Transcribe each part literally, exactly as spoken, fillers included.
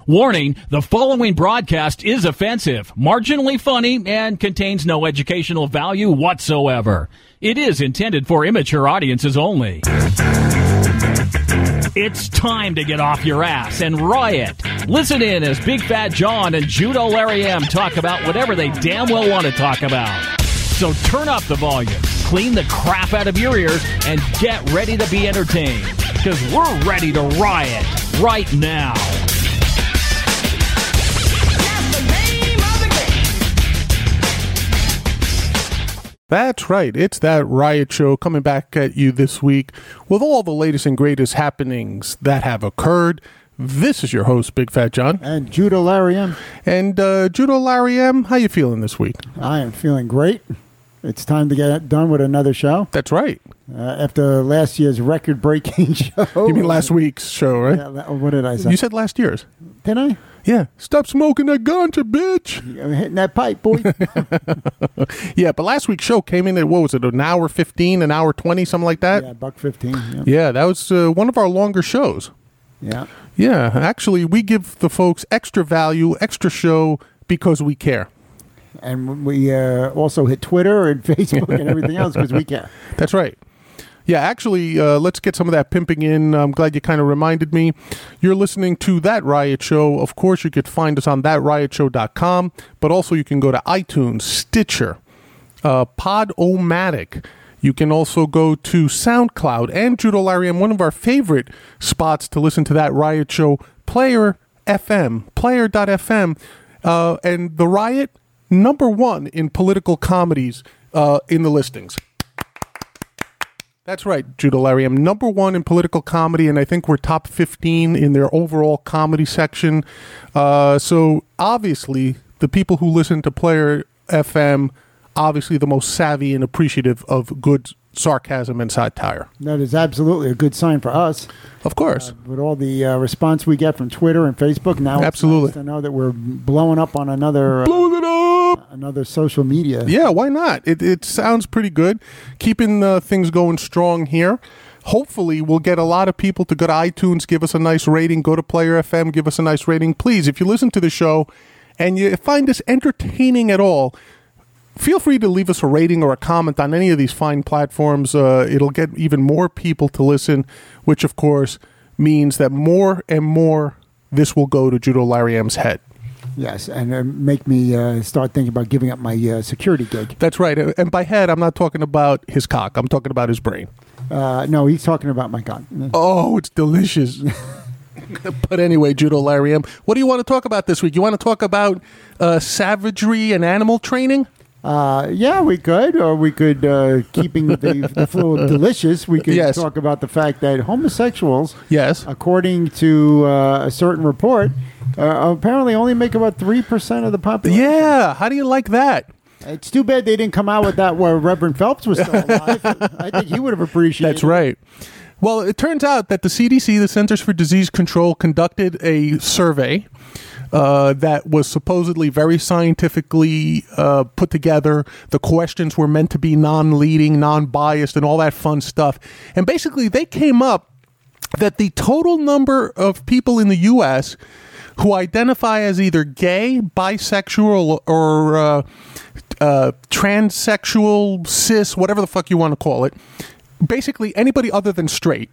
Warning, the following broadcast is offensive, marginally funny, and contains no educational value whatsoever. It is intended for immature audiences only. It's time to get off your ass and riot. Listen in as Big Fat John and Judo Larry M talk about whatever they damn well want to talk about. So turn up the volume, clean the crap out of your ears, and get ready to be entertained. Because we're ready to riot right now. That's right. It's That Riot Show coming back at you this week with all the latest and greatest happenings that have occurred. This is your host, Big Fat John. And Judo Larry M. And uh, Judo Larry M, how you feeling this week? I am feeling great. It's time to get done with another show. That's right. Uh, after last year's record-breaking show. You mean last week's show, right? Yeah, what did I say? You said last year's. Did I? Yeah. Stop smoking that ganja, bitch. I'm hitting that pipe, boy. Yeah, but last week's show came in at, what was it, an hour fifteen, an hour twenty, something like that? Yeah, buck fifteen. Yeah, yeah that was uh, one of our longer shows. Yeah. Yeah, actually, we give the folks extra value, extra show, because we care. And we uh, also hit Twitter and Facebook and everything else because we care. That's right. Yeah, actually, uh, let's get some of that pimping in. I'm glad you kind of reminded me. You're listening to That Riot Show. Of course, you could find us on that riot show dot com, but also you can go to iTunes, Stitcher, uh, Podomatic. You can also go to SoundCloud and Judo Larry M, one of our favorite spots to listen to That Riot Show, Player F M, player dot f m. Uh, and The Riot, number one in political comedies uh, in the listings. That's right, Judo Larry. I'm number one in political comedy, and I think we're top fifteen in their overall comedy section. Uh, so obviously, the people who listen to Player F M, obviously the most savvy and appreciative of good sarcasm and satire. That is absolutely a good sign for us. Of course. Uh, with all the uh, response we get from Twitter and Facebook, now absolutely. It's nice to know that we're blowing up on another... Uh, blowing it up! Another social media. Yeah, why not? It, it sounds pretty good. Keeping uh, things going strong here. Hopefully, we'll get a lot of people to go to iTunes, give us a nice rating. Go to Player F M, give us a nice rating. Please, if you listen to the show and you find us entertaining at all, feel free to leave us a rating or a comment on any of these fine platforms. Uh, it'll get even more people to listen, which, of course, means that more and more this will go to Judo Larry M's head. Yes, and uh, make me uh, start thinking about giving up my uh, security gig. That's right. And by head, I'm not talking about his cock. I'm talking about his brain. Uh, no, he's talking about my cock. Oh, it's delicious. But anyway, Judo Larry M, what do you want to talk about this week? You want to talk about uh, savagery and animal training? Uh, yeah, we could. Or we could, uh, keeping the, the flow delicious, we could yes. talk about the fact that homosexuals, yes, according to uh, a certain report, Uh, apparently only make about three percent of the population. Yeah, how do you like that? It's too bad they didn't come out with that where Reverend Phelps was still alive. I think he would have appreciated it. That's right. Well, it turns out that the C D C, the Centers for Disease Control, conducted a survey uh, that was supposedly very scientifically uh, put together. The questions were meant to be non-leading, non-biased, and all that fun stuff. And basically, they came up that the total number of people in the U S who identify as either gay, bisexual, or uh, uh, transsexual, cis, whatever the fuck you want to call it, basically anybody other than straight,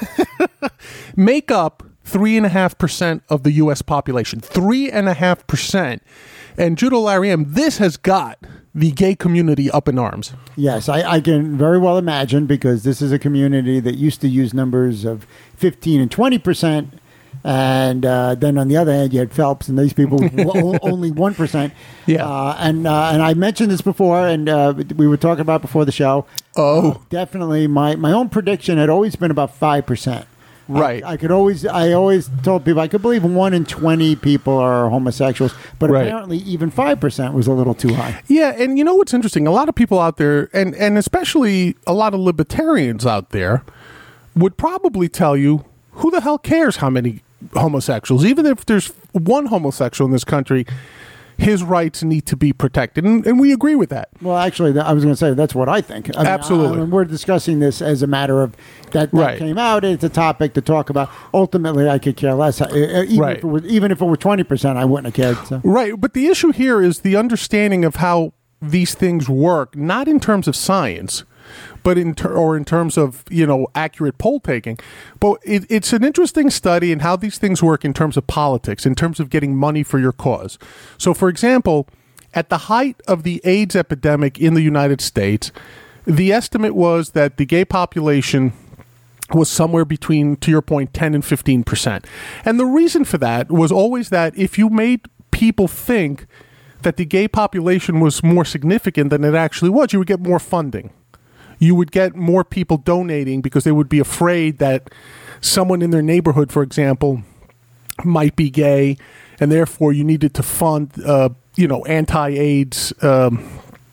make up three point five percent of the U S population. three point five percent. And Judo Larry M, this has got the gay community up in arms. Yes, I, I can very well imagine, because this is a community that used to use numbers of fifteen and twenty percent. And uh, then on the other hand, you had Phelps, and these people only one percent. Yeah, uh, and uh, and I mentioned this before, and uh, we were talking about before the show. Oh, uh, definitely, my my own prediction had always been about five percent. Right. I, I could always, I always told people I could believe one in twenty people are homosexuals, but right. apparently even five percent was a little too high. Yeah, and you know what's interesting? A lot of people out there, and and especially a lot of libertarians out there, would probably tell you, who the hell cares how many homosexuals? Even if there's one homosexual in this country, his rights need to be protected. And, and we agree with that. Well, actually, I was going to say that's what I think. I mean, Absolutely. I, I mean, we're discussing this as a matter of that, that Right. came out. It's a topic to talk about. Ultimately, I could care less. Uh, Even, Right. if, it was, even if it were twenty percent, I wouldn't have cared. So. Right. But the issue here is the understanding of how these things work, not in terms of science, but in ter- or in terms of, you know, accurate poll taking. But it, it's an interesting study in how these things work in terms of politics, in terms of getting money for your cause. So, for example, at the height of the AIDS epidemic in the United States, the estimate was that the gay population was somewhere between, to your point, ten and fifteen percent. And the reason for that was always that if you made people think that the gay population was more significant than it actually was, you would get more funding. You would get more people donating because they would be afraid that someone in their neighborhood, for example, might be gay, and therefore you needed to fund, uh, you know, anti-AIDS um,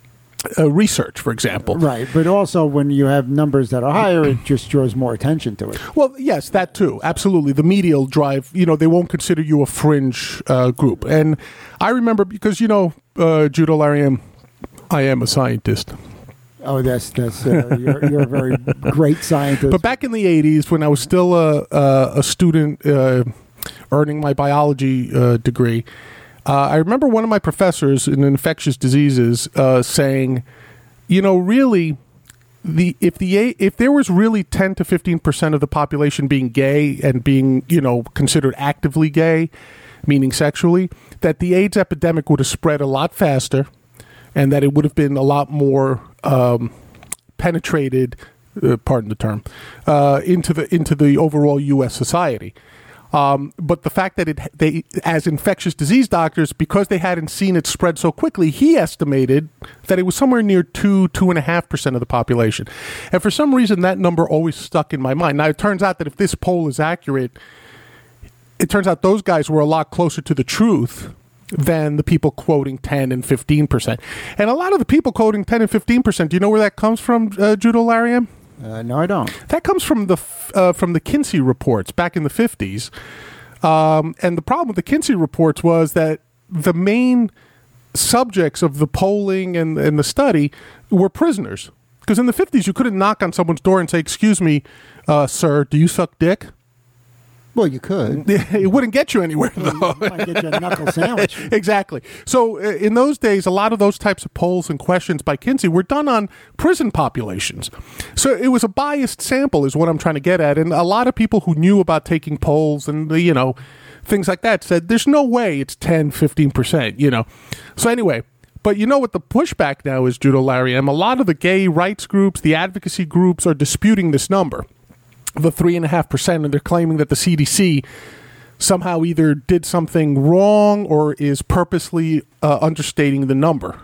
uh, research, for example. Right, but also when you have numbers that are higher, it just draws more attention to it. Well, yes, that too. Absolutely. The media will drive, you know, they won't consider you a fringe uh, group. And I remember because, you know, uh, Judah Lariam, I am a scientist. Oh, that's, that's uh, you're, you're a very great scientist. But back in the eighties, when I was still a, a, a student uh, earning my biology uh, degree, uh, I remember one of my professors in infectious diseases uh, saying, you know, really, the if the if there was really ten to fifteen percent of the population being gay and being, you know, considered actively gay, meaning sexually, that the AIDS epidemic would have spread a lot faster, and that it would have been a lot more um, penetrated, uh, pardon the term, uh, into the into the overall U S society. Um, but the fact that it they as infectious disease doctors, because they hadn't seen it spread so quickly, he estimated that it was somewhere near two two and a half percent of the population. And for some reason, that number always stuck in my mind. Now it turns out that if this poll is accurate, it turns out those guys were a lot closer to the truth than the people quoting ten and fifteen percent. And a lot of the people quoting ten and fifteen percent, do you know where that comes from, uh, Judah Lariam? Uh, no, I don't. That comes from the f- uh, from the Kinsey reports back in the fifties. Um, and the problem with the Kinsey reports was that the main subjects of the polling and, and the study were prisoners. Because in the fifties, you couldn't knock on someone's door and say, excuse me, uh, sir, do you suck dick? Well, you could. It wouldn't get you anywhere, though. You might get you a knuckle sandwich. Exactly. So uh, in those days, a lot of those types of polls and questions by Kinsey were done on prison populations. So it was a biased sample is what I'm trying to get at. And a lot of people who knew about taking polls and, you know, things like that said, there's no way it's ten, fifteen percent, you know. So anyway, but you know what the pushback now is, Judah Lariam? A lot of the gay rights groups, the advocacy groups are disputing this number, the three and a half percent, and they're claiming that the C D C somehow either did something wrong or is purposely uh, understating the number.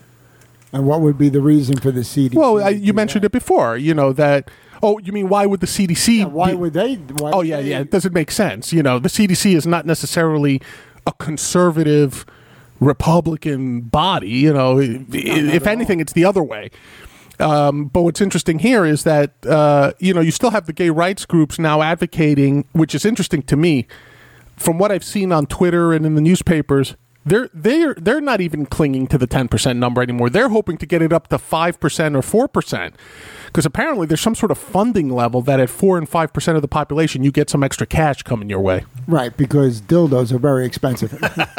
And what would be the reason for the C D C? Well, I, to you do mentioned that? it before, you know, that, oh, you mean why would the C D C... Yeah, why be- would they? Why oh, would yeah, they- yeah, it doesn't make sense. You know, the C D C is not necessarily a conservative Republican body, you know. If anything, it's the other way. Um, but what's interesting here is that, uh, you know, you still have the gay rights groups now advocating, which is interesting to me, from what I've seen on Twitter and in the newspapers, they're, they're, they're not even clinging to the ten percent number anymore. They're hoping to get it up to five percent or four percent. Because apparently there's some sort of funding level that at four and five percent of the population, you get some extra cash coming your way. Right, because dildos are very expensive.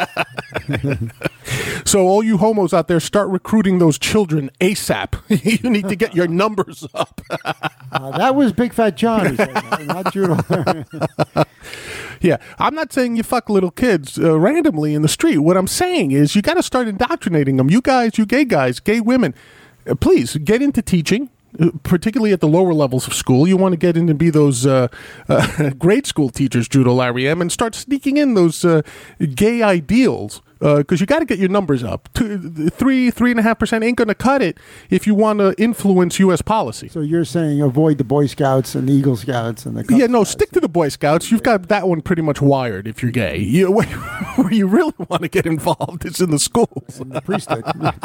So all you homos out there, start recruiting those children ASAP. You need to get your numbers up. uh, that was Big Fat John who said that, not Judah. Yeah, I'm not saying you fuck little kids uh, randomly in the street. What I'm saying is you got to start indoctrinating them. You guys, you gay guys, gay women, uh, please get into teaching. Particularly at the lower levels of school, you want to get in and be those uh, uh, grade school teachers, Judah Lariam, and start sneaking in those uh, gay ideals, because uh, you got to get your numbers up. Two, three, three and a half percent ain't going to cut it if you want to influence U S policy. So you're saying avoid the Boy Scouts and the Eagle Scouts and the Cub Yeah, no, Scouts. stick to the Boy Scouts. You've got that one pretty much wired if you're gay. You, where you really want to get involved is in the schools. And the priesthood.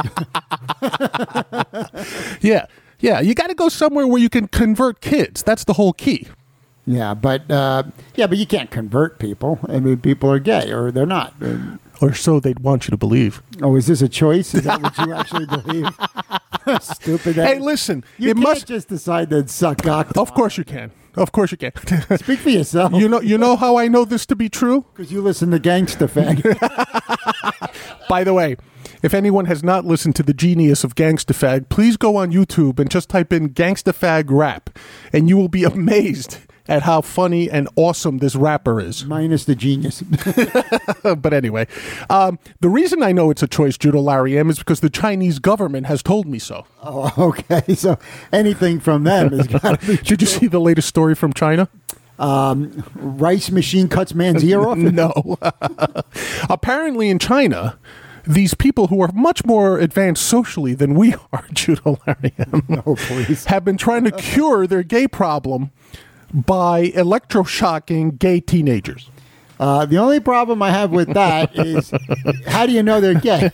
Yeah. Yeah, you got to go somewhere where you can convert kids. That's the whole key. Yeah, but uh, yeah, but you can't convert people. I mean, people are gay or they're not. Or so they'd want you to believe. Oh, is this a choice? Is that what you actually believe? Stupid. That Hey, listen. You it can't must. just decide to suck cock. Of course you can. Of course you can. Speak for yourself. you know. You know how I know this to be true? Because you listen to Gangsta Fag. By the way, if anyone has not listened to the genius of Gangsta Fag, please go on YouTube and just type in Gangsta Fag rap, and you will be amazed at how funny and awesome this rapper is. Minus the genius. But anyway, um, the reason I know it's a choice, Judo Larry M, is because the Chinese government has told me so. Oh, okay. So anything from them is got to be true. Did you see the latest story from China? Um, rice machine cuts man's ear off? No. Apparently in China, these people who are much more advanced socially than we are, Judo Larry M, No, please. have been trying to cure their gay problem by electroshocking gay teenagers. Uh, the only problem I have with that is, how do you know they're gay?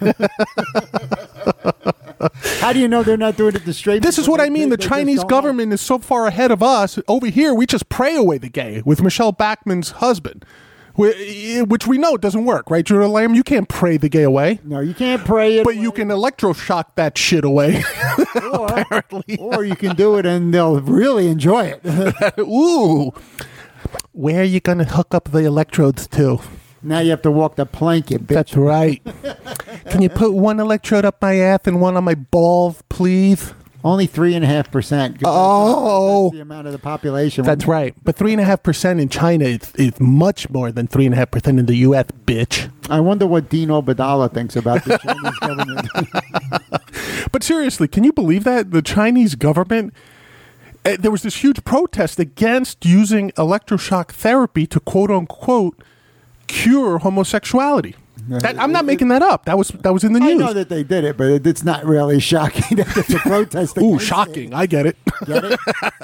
How do you know they're not doing it to straight This is people? what I They- mean. they- The they just Chinese don't government is so far ahead of us. Over here, we just pray away the gay with Michelle Bachmann's husband, whi- which we know doesn't work, right, Judah Lamb? You can't pray the gay away, know. No, you can't pray it. but you can electroshock that shit away. or, apparently. or you can do it and they'll really enjoy it. Ooh. Where are you going to hook up the electrodes to? Now you have to walk the plank, you bitch. That's right. Can you put one electrode up my ass and one on my balls, please? Only three and a half percent. Oh. That's the amount of the population. That's right. But three and a half percent in China is, is much more than three and a half percent in the U S, bitch. I wonder what Dino Badala thinks about the Chinese government. But seriously, can you believe that? The Chinese government, uh, there was this huge protest against using electroshock therapy to quote unquote cure homosexuality. That, I'm not making that up. That was that was in the I news. know that they did it, but it's not really shocking that there's a protest. Ooh, against shocking. it. I get it. Get it?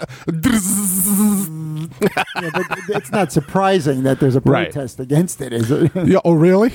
Yeah, but it's not surprising that there's a Right. protest against it, is it? Yeah, oh, really?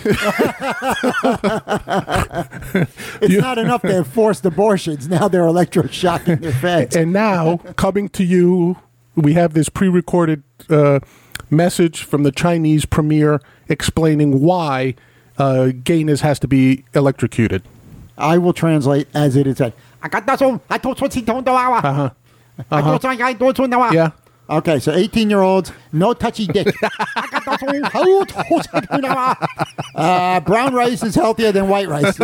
It's not enough to have forced abortions. Now they're electroshocking their feds. And now, coming to you, we have this pre-recorded uh, message from the Chinese premier explaining why uh, gayness has to be electrocuted. I will translate as it is said. Uh-huh. Uh-huh. Yeah. Okay, so eighteen-year-olds, no touchy dick. uh, brown rice is healthier than white rice.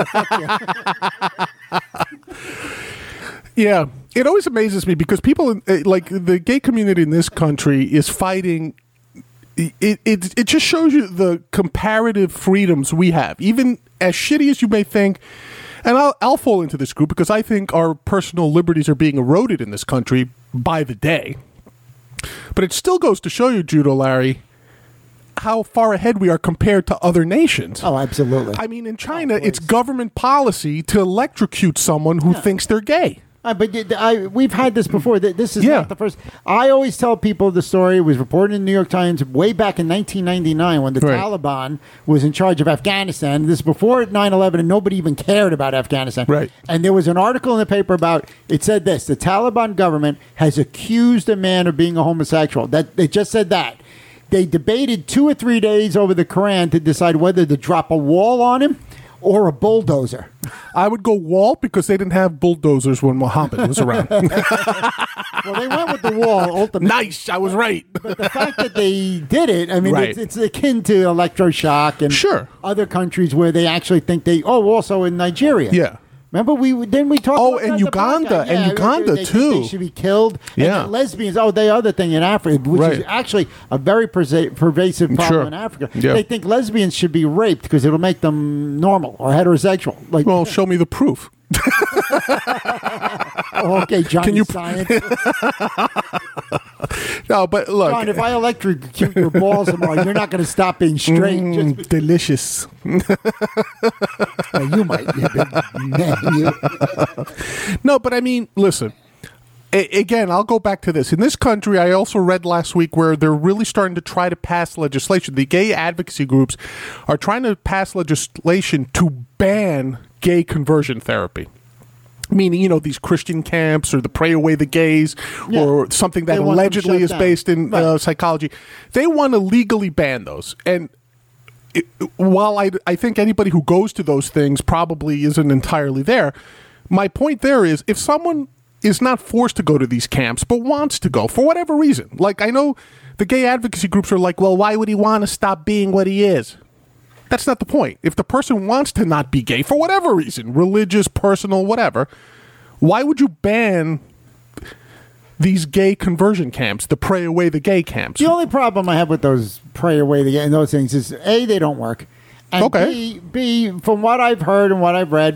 Yeah. It always amazes me because people, uh, like the gay community in this country is fighting. It, it, it just shows you the comparative freedoms we have. Even as shitty as you may think, and I'll, I'll fall into this group because I think our personal liberties are being eroded in this country by the day. But it still goes to show you, Judo Larry, how far ahead we are compared to other nations. Oh, absolutely. I mean, in China, Oh, it's please. government policy to electrocute someone who thinks they're gay. Uh, but y- I, we've had this before. Th- This is Yeah. not the first. I always tell people the story. It was reported in the New York Times way back in nineteen ninety-nine when the Right. Taliban was in charge of Afghanistan. This is before nine eleven, and nobody even cared about Afghanistan. Right. And there was an article in the paper about it said this: the Taliban government has accused a man of being a homosexual. That it just said that. They debated two or three days over the Quran to decide whether to drop a wall on him or a bulldozer. I would go wall because they didn't have bulldozers when Muhammad was around. Well, they went with the wall ultimately. Nice, I was right. But the fact that they did it, I mean, Right. it's, it's akin to electroshock and Sure. other countries where they actually think they. Oh, also in Nigeria. Yeah. Remember, we didn't we talk. Oh, about and that, the Uganda, podcast? and Yeah, Uganda, they think too. They should be killed. Yeah. And lesbians. Oh, the other thing in Africa, which is Right. actually a very persa- pervasive problem Sure. in Africa. Yeah. They think lesbians should be raped because it'll make them normal or heterosexual. Like, Well, show me the proof. oh, okay, Johnny can you- Science. No, but look. John, if I electrocute your balls tomorrow, you're not going to stop being straight. Mm, Just delicious. Well, you might, you big man. You. No, but I mean, listen. A- again, I'll go back to this. In this country, I also read last week where they're really starting to try to pass legislation. The gay advocacy groups are trying to pass legislation to ban gay conversion therapy. Meaning, you know, these Christian camps or the Pray Away the Gays Yeah. or something that They want them allegedly shut is down. based in Right. uh, psychology. They want to legally ban those. And it, while I, I think anybody who goes to those things probably isn't entirely there, my point there is if someone is not forced to go to these camps but wants to go for whatever reason, like I know the gay advocacy groups are like, well, why would he want to stop being what he is? That's not the point. If the person wants to not be gay for whatever reason, religious, personal, whatever, why would you ban these gay conversion camps, the pray away the gay camps? The only problem I have with those pray away the gay and those things is A, they don't work. And Okay. B, B, from what I've heard and what I've read,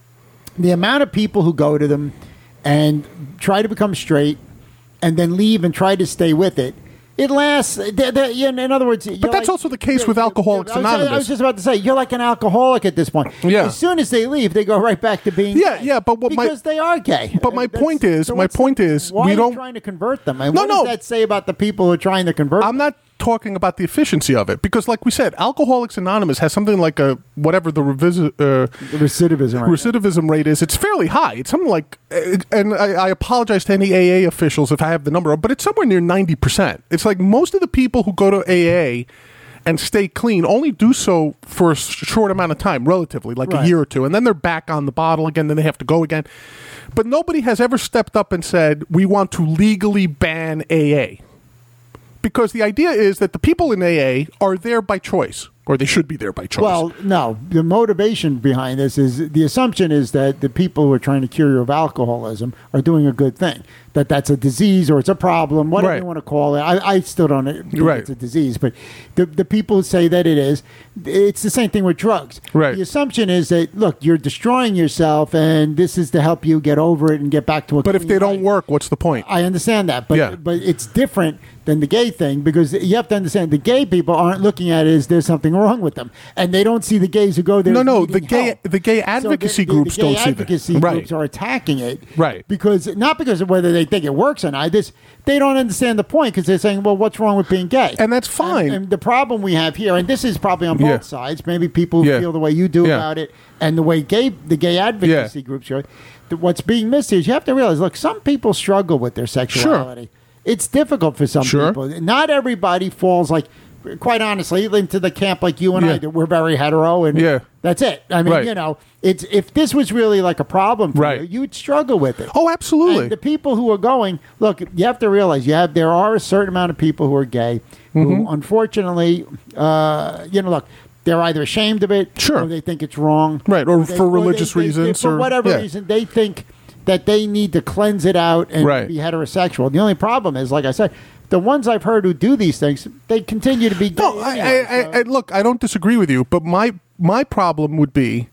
the amount of people who go to them and try to become straight and then leave and try to stay with it, it lasts. They're, they're, in other words, But that's like, also the case with Alcoholics I was, Anonymous. I was just about to say, you're like an alcoholic at this point. Yeah. As soon as they leave, they go right back to being Yeah, gay. yeah, but what my- because they are gay. But my That's- point is- so my what's the- point is, why we are you don't- trying to convert them? And No, what no. does that say about the people who are trying to convert them? I'm not talking about the efficiency of it because, like we said, Alcoholics Anonymous has something like a whatever the revisi- uh, The recidivism rate. recidivism rate is. It's fairly high. It's something like, uh, and I, I apologize to any A A officials if I have the number, but it's somewhere near ninety percent. It's like most of the people who go to A A and stay clean only do so for a s- short amount of time, relatively, like Right. a year or two, and then they're back on the bottle again, then they have to go again. But nobody has ever stepped up and said, we want to legally ban A A. Because the idea is that the people in A A are there by choice, or they should be there by choice. Well, no. The motivation behind this is the assumption is that the people who are trying to cure you of alcoholism are doing a good thing. That that's a disease or it's a problem, whatever Right. you want to call it. I, I still don't think Right. it's a disease, but the the people who say that it is, it's the same thing with drugs. Right. The assumption is that look, you're destroying yourself, and this is to help you get over it and get back to a. but if clean they don't life. work, what's the point? I understand that, but Yeah. but it's different than the gay thing because you have to understand the gay people aren't looking at it as there's something wrong with them, and they don't see the gays who go there. No, as no, needing the gay help. the gay So the- advocacy the, groups the gay don't see advocacy that. groups Right. are attacking it, Right. Because not because of whether they think it works or not. This they don't understand the point because they're saying, well, what's wrong with being gay? And that's fine. And, and the problem we have here, and this is probably on both Yeah. sides. Maybe people Yeah. feel the way you do Yeah. about it, and the way gay the gay advocacy Yeah. groups are. th- What's being missed here is you have to realize, look, some people struggle with their sexuality. It's difficult for some Sure. people. Not everybody falls like, quite honestly, into the camp like you and I Yeah. do. We're very hetero, and Yeah. that's it. I mean, Right. you know, it's if this was really like a problem for Right. you, you'd struggle with it. Oh, absolutely. And the people who are going, look, you have to realize you have there are a certain amount of people who are gay Mm-hmm. who, unfortunately, uh, you know, look. They're either ashamed of it, Sure. or they think it's wrong, Right, or they- for they- religious they- they- reasons, for or- whatever yeah. reason, they think that they need to cleanse it out and Right. be heterosexual. The only problem is, like I said, the ones I've heard who do these things, they continue to be gay. No, I, anyway, I, so- I, I, look, I don't disagree with you, but my my problem would be,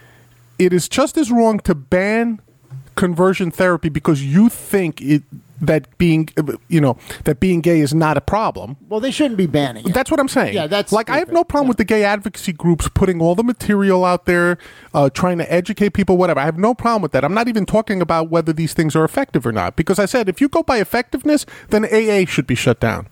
it is just as wrong to ban conversion therapy because you think it that being you know that being gay is not a problem. well, they shouldn't be banning it. That's what I'm saying. Yeah, that's like I have stupid. no problem Yeah. with the gay advocacy groups putting all the material out there, uh, trying to educate people, whatever. I have no problem with that. I'm not even talking about whether these things are effective or not, because I said if you go by effectiveness, then A A should be shut down.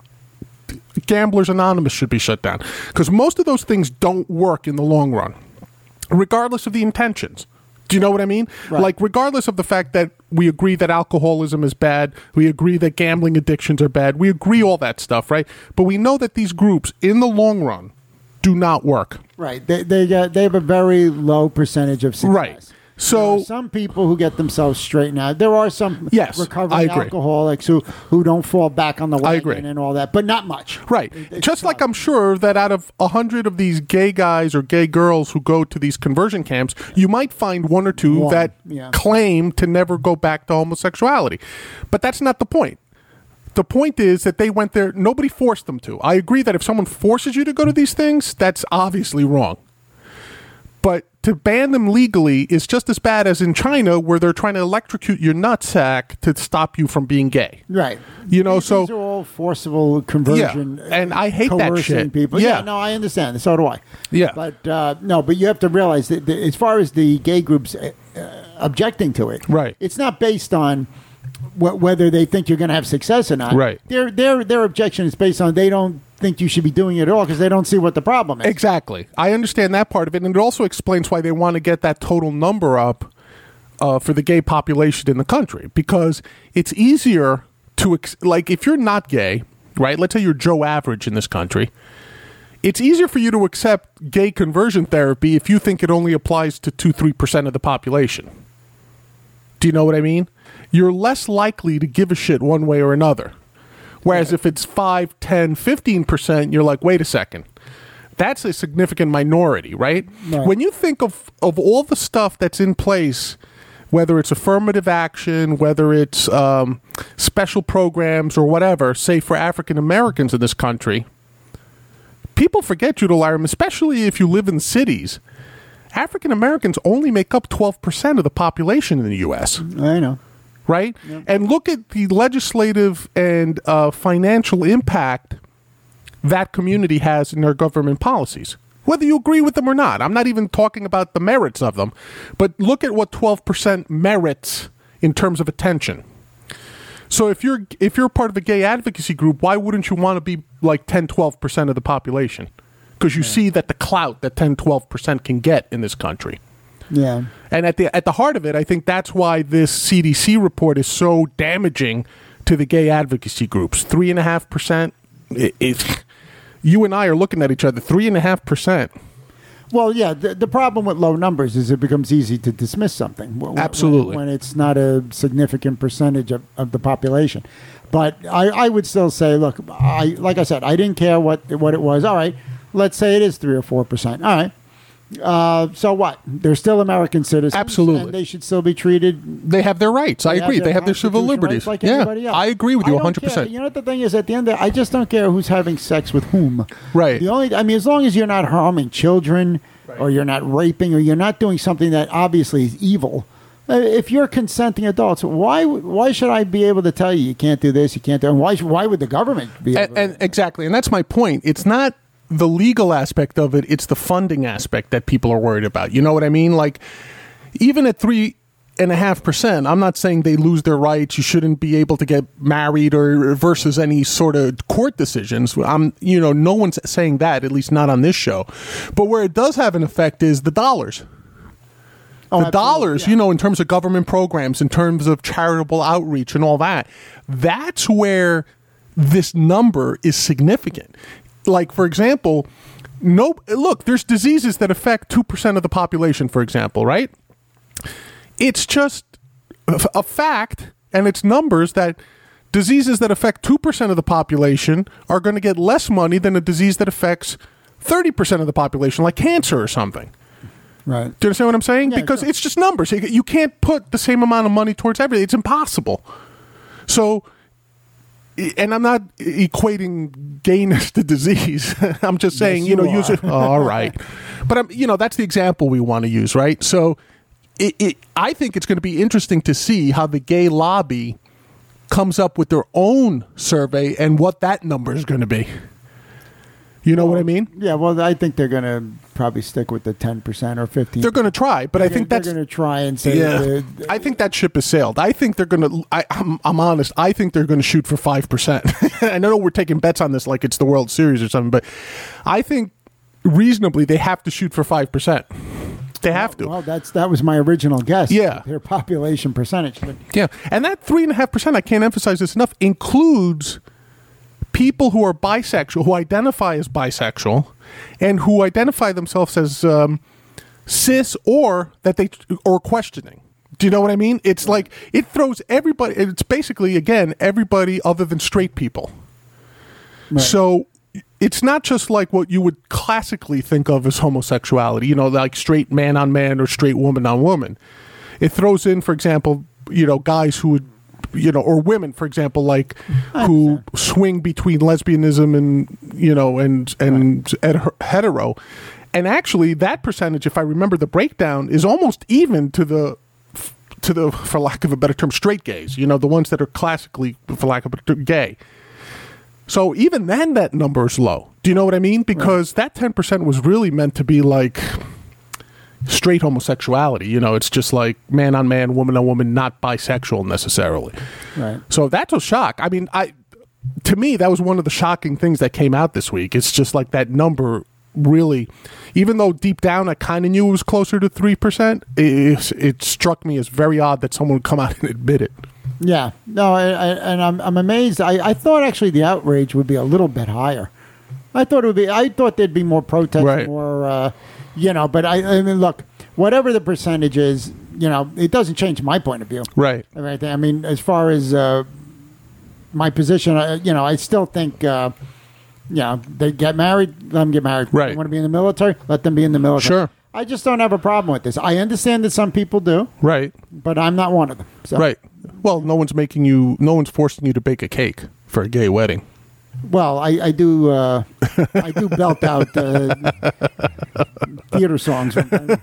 Gamblers Anonymous should be shut down because most of those things don't work in the long run, regardless of the intentions. Do you know what I mean? Right. Like, regardless of the fact that we agree that alcoholism is bad, we agree that gambling addictions are bad, we agree all that stuff, right? But we know that these groups, in the long run, do not work. Right. They they get, they have a very low percentage of success. Right. So- There are some people who get themselves straightened out. There are some Yes, I recovering agree. alcoholics who, who don't fall back on the wagon agree. and all that, but not much. Right. It- it's Just like not. I'm sure that out of a hundred of these gay guys or gay girls who go to these conversion camps, you might find one or two One, that yeah. claim to never go back to homosexuality. But that's not the point. The point is that they went there, nobody forced them to. I agree that if someone forces you to go to these things, that's obviously wrong. But to ban them legally is just as bad as in China, where they're trying to electrocute your nutsack to stop you from being gay. Right. You know, These, so- these are all forcible conversion. Yeah, and I hate that coercing shit. People. Yeah. Yeah. no, I understand. So do I. Yeah. But uh, no, but you have to realize that the, as far as the gay groups uh, uh, objecting to it, Right. It's not based on wh- whether they think you're going to have success or not. Right. Their their their objection is based on they don't think you should be doing it at all because they don't see what the problem is. Exactly. I understand that part of it, and it also explains why they want to get that total number up uh, for the gay population in the country, because it's easier to, ex- like, if you're not gay, right, let's say you're Joe Average in this country, it's easier for you to accept gay conversion therapy if you think it only applies to two, three percent of the population. Do you know what I mean? You're less likely to give a shit one way or another. Whereas yeah. if it's five, ten, fifteen percent, you're like, wait a second. That's a significant minority, right? right? When you think of, of all the stuff that's in place, whether it's affirmative action, whether it's um, special programs or whatever, say for African Americans in this country, people forget, Judah Lariam, especially if you live in cities, African Americans only make up twelve percent of the population in the U S. I know. Right? Yep. And look at the legislative and uh, financial impact that community has in their government policies, whether you agree with them or not. I'm not even talking about the merits of them, but look at what twelve percent merits in terms of attention. So if you're if you're part of a gay advocacy group, why wouldn't you want to be like ten, twelve percent of the population? Because you yeah. see that the clout that ten, twelve percent can get in this country. Yeah. And at the at the heart of it, I think that's why this C D C report is so damaging to the gay advocacy groups. Three and a half percent. It, it, you and I are looking at each other. Three and a half percent. Well, yeah. The, the problem with low numbers is it becomes easy to dismiss something. W- Absolutely. When, when it's not a significant percentage of, of the population. But I, I would still say, look, I like I said, I didn't care what what it was. All right, let's say it is three or four percent. All right. Uh, so what? They're still American citizens. Absolutely. And they should still be treated. They have their rights. I They agree. have they their have their civil liberties. like yeah, everybody else. I agree with I you don't one hundred percent. care. You know what the thing is? At the end of it, I just don't care who's having sex with whom. Right. The only, I mean, as long as you're not harming children, right. or you're not raping, or you're not doing something that obviously is evil. uh, If you're consenting adults, why why should I be able to tell you you can't do this, you can't do, and why why would the government be? Able And, to and exactly, and that's my point. It's not the legal aspect of it, it's the funding aspect that people are worried about. You know what I mean? Like, even at three and a half percent, I'm not saying they lose their rights. You shouldn't be able to get married or versus any sort of court decisions. I'm, you know, no one's saying that, at least not on this show. But where it does have an effect is the dollars. Oh, the dollars, yeah. you know, in terms of government programs, in terms of charitable outreach and all that, that's where this number is significant. Like, for example, no, look, there's diseases that affect two percent of the population, for example, right? It's just a fact, and it's numbers, that diseases that affect two percent of the population are going to get less money than a disease that affects thirty percent of the population, like cancer or something. Right. Do you understand what I'm saying? Yeah, because sure. it's just numbers. You can't put the same amount of money towards everything. It's impossible. So... And I'm not equating gayness to disease. I'm just saying, Yes, you know, you use it. Oh, all right. But, I'm, you know, that's the example we want to use, right? So it, it, I think it's going to be interesting to see how the gay lobby comes up with their own survey and what that number is going to be. You know well, what I mean? Yeah, well, I think they're going to probably stick with the ten percent or fifteen percent. They're going to try, but they're I think gonna, that's... They're going to try and say... Yeah, the, I think that ship has sailed. I think they're going to... I'm, I'm honest. I think they're going to shoot for five percent. I know we're taking bets on this like it's the World Series or something, but I think reasonably they have to shoot for five percent. They have to. Well, that's that was my original guess. Yeah. Their population percentage. But Yeah, and that three and a half percent, I can't emphasize this enough, includes people who are bisexual, who identify as bisexual, and who identify themselves as um, cis, or that they or questioning. Do you know what I mean? It's like it throws everybody. It's basically, again, everybody other than straight people. Right. So it's not just like what you would classically think of as homosexuality. You know, like straight man on man or straight woman on woman. It throws in, for example, you know, guys who would, you know, or women, for example, like who swing between lesbianism and, you know, and and right. hetero. And actually, that percentage, if I remember the breakdown, is almost even to the to the, for lack of a better term, straight gays. You know, the ones that are classically, for lack of a better term, gay. So even then, that number is low. Do you know what I mean? Because right. that ten percent was really meant to be like straight homosexuality. You know, it's just like man on man, woman on woman, not bisexual necessarily. Right. So that's a shock. I mean, I to me, that was one of the shocking things that came out this week. It's just like that number really, even though deep down I kind of knew it was closer to three percent, it, it struck me as very odd that someone would come out and admit it. Yeah. No, I, I, and I'm I'm amazed. I, I thought actually the outrage would be a little bit higher. I thought it would be. I thought there'd be more protests, Right. more, uh, you know. But I, I mean, look, whatever the percentage is, you know, it doesn't change my point of view. Right. Right. I mean, as far as uh, my position, I, you know, I still think, uh, you know, they get married, let them get married. Right. They want to be in the military, let them be in the military. Sure. I just don't have a problem with this. I understand that some people do, Right. but I'm not one of them. So. Right. Well, no one's making you. No one's forcing you to bake a cake for a gay wedding. Well, I, I do. Uh, I do belt out uh, theater songs.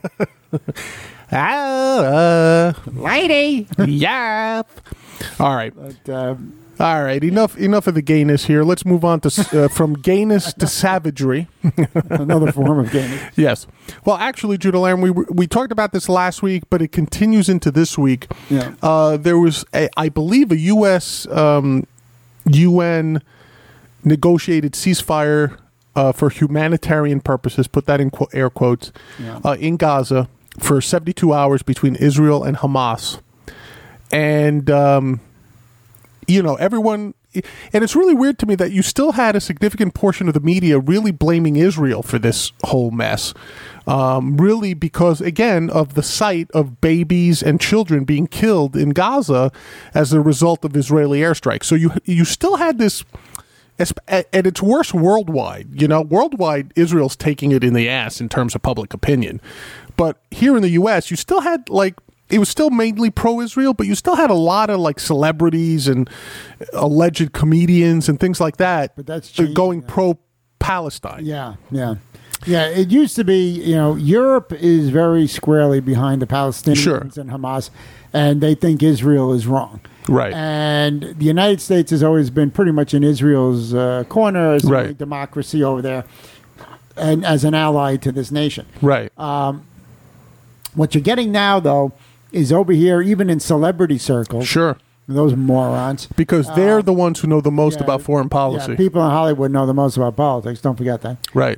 Ah, Lady. yeah. All right. But, uh, All right. Enough. Enough of the gayness here. Let's move on to uh, from gayness to savagery. another form of gaming. Yes. Well, actually, Judah Lamb, we we talked about this last week, but it continues into this week. Yeah. Uh, there was, a, I believe, a U S Um, U N negotiated ceasefire uh, for humanitarian purposes. Put that in qu- air quotes. Yeah. Uh, in Gaza for seventy-two hours between Israel and Hamas, and um, you know everyone. And it's really weird to me that you still had a significant portion of the media really blaming Israel for this whole mess. Um, really, because, again, of the sight of babies and children being killed in Gaza as a result of Israeli airstrikes. So you you still had this, and it's worse worldwide. You know, worldwide, Israel's taking it in the ass in terms of public opinion. But here in the U S, you still had, like, it was still mainly pro-Israel, but you still had a lot of like celebrities and alleged comedians and things like that. But that's uh, changing going now. pro-Palestine. Yeah, yeah. Yeah, it used to be, you know, Europe is very squarely behind the Palestinians Sure. and Hamas, and they think Israel is wrong. Right. And the United States has always been pretty much in Israel's uh, corner as Right. a democracy over there and as an ally to this nation. Right. What you're getting now, though, is over here, even in celebrity circles, Sure. those morons. Because they're the ones who know the most yeah, about foreign policy. Yeah, people in Hollywood know the most about politics. Don't forget that. Right.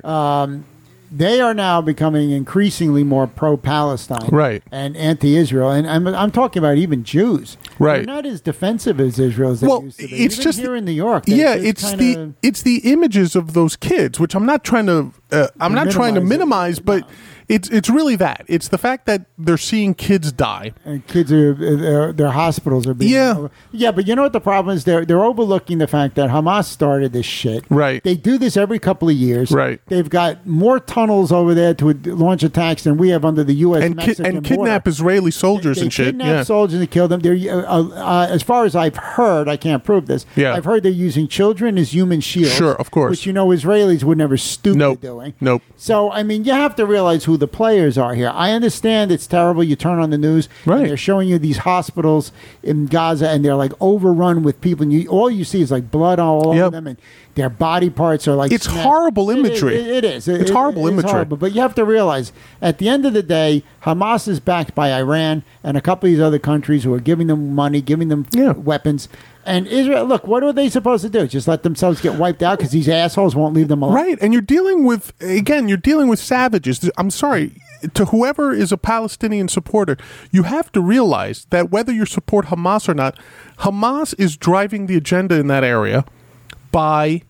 They are now becoming increasingly more pro-Palestine, Right. and anti-Israel. And I'm, I'm talking about even Jews. Right. They're not as defensive as Israel as they Well, used to be. it's Even just here in New York. they yeah, just it's kinda- the it's the images of those kids, which I'm not trying to uh, I'm not trying to Minimize it. minimize, but it's it's really that. It's the fact that they're seeing kids die. and kids are their, their hospitals are being Yeah. over- yeah. But you know what the problem is? They're they're overlooking the fact that Hamas started this shit. Right. They do this every couple of years. Right. They've got more tunnels over there to launch attacks than we have under the U S And ki- Mexican and kidnap border. Israeli soldiers They and shit. kidnap Yeah. soldiers and kill them. They're, uh, uh, as far as I've heard, I can't prove this. Yeah. I've heard they're using children as human shields. Sure, of course. Which you know Israelis would never stoop Nope. to doing. Nope. So I mean, you have to realize who the players are here. I understand it's terrible. You turn on the news, Right. and they're showing you these hospitals in Gaza, and they're like overrun with people, and you all you see is like blood all over Yep. them, and their body parts are like It's smashed. horrible It is- imagery. It, it is. It- It's it- horrible it's imagery. horrible. But you have to realize, at the end of the day, Hamas is backed by Iran and a couple of these other countries who are giving them money, giving them Yeah. weapons. And Israel, look, what are they supposed to do? Just let themselves get wiped out because these assholes won't leave them alone? Right, and you're dealing with, again, you're dealing with savages. I'm sorry, to whoever is a Palestinian supporter, you have to realize that whether you support Hamas or not, Hamas is driving the agenda in that area by,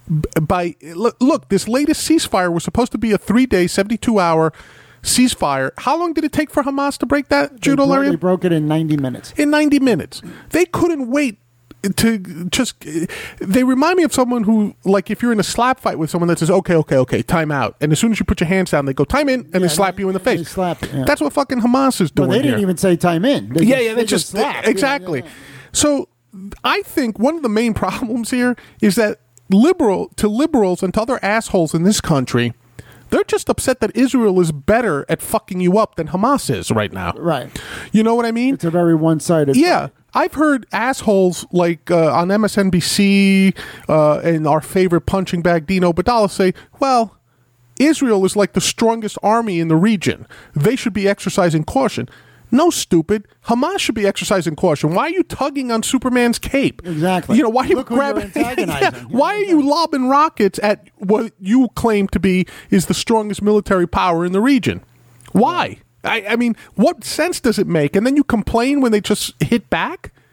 by look, look this latest ceasefire was supposed to be a three-day, seventy-two hour ceasefire. How long did it take for Hamas to break that, They, Judah bro- they Larian? broke it in ninety minutes. In ninety minutes. They couldn't wait to just they remind me of someone who, like, if you're in a slap fight with someone that says okay okay okay time out, and as soon as you put your hands down they go time in, and Yeah, they slap they- you in the they face. slap you, yeah. That's what fucking Hamas is Well, doing they didn't here. even say time in. They yeah just, yeah they, they just, slapped. exactly Yeah, yeah. So I think one of the main problems here is that liberal to liberals and to other assholes in this country, they're just upset that Israel is better at fucking you up than Hamas is right now. Right. You know what I mean? It's a very one-sided. Yeah. I've heard assholes like uh, on M S N B C uh, and our favorite punching bag Dino Badala say, well, Israel is like the strongest army in the region. They should be exercising caution. No, stupid. Hamas should be exercising caution. Why are you tugging on Superman's cape? Exactly. You know, why are you Look who you're grabbing antagonizing. Yeah, why are you lobbing rockets at what you claim to be is the strongest military power in the region? Why? I, I mean, what sense does it make? And then you complain when they just hit back?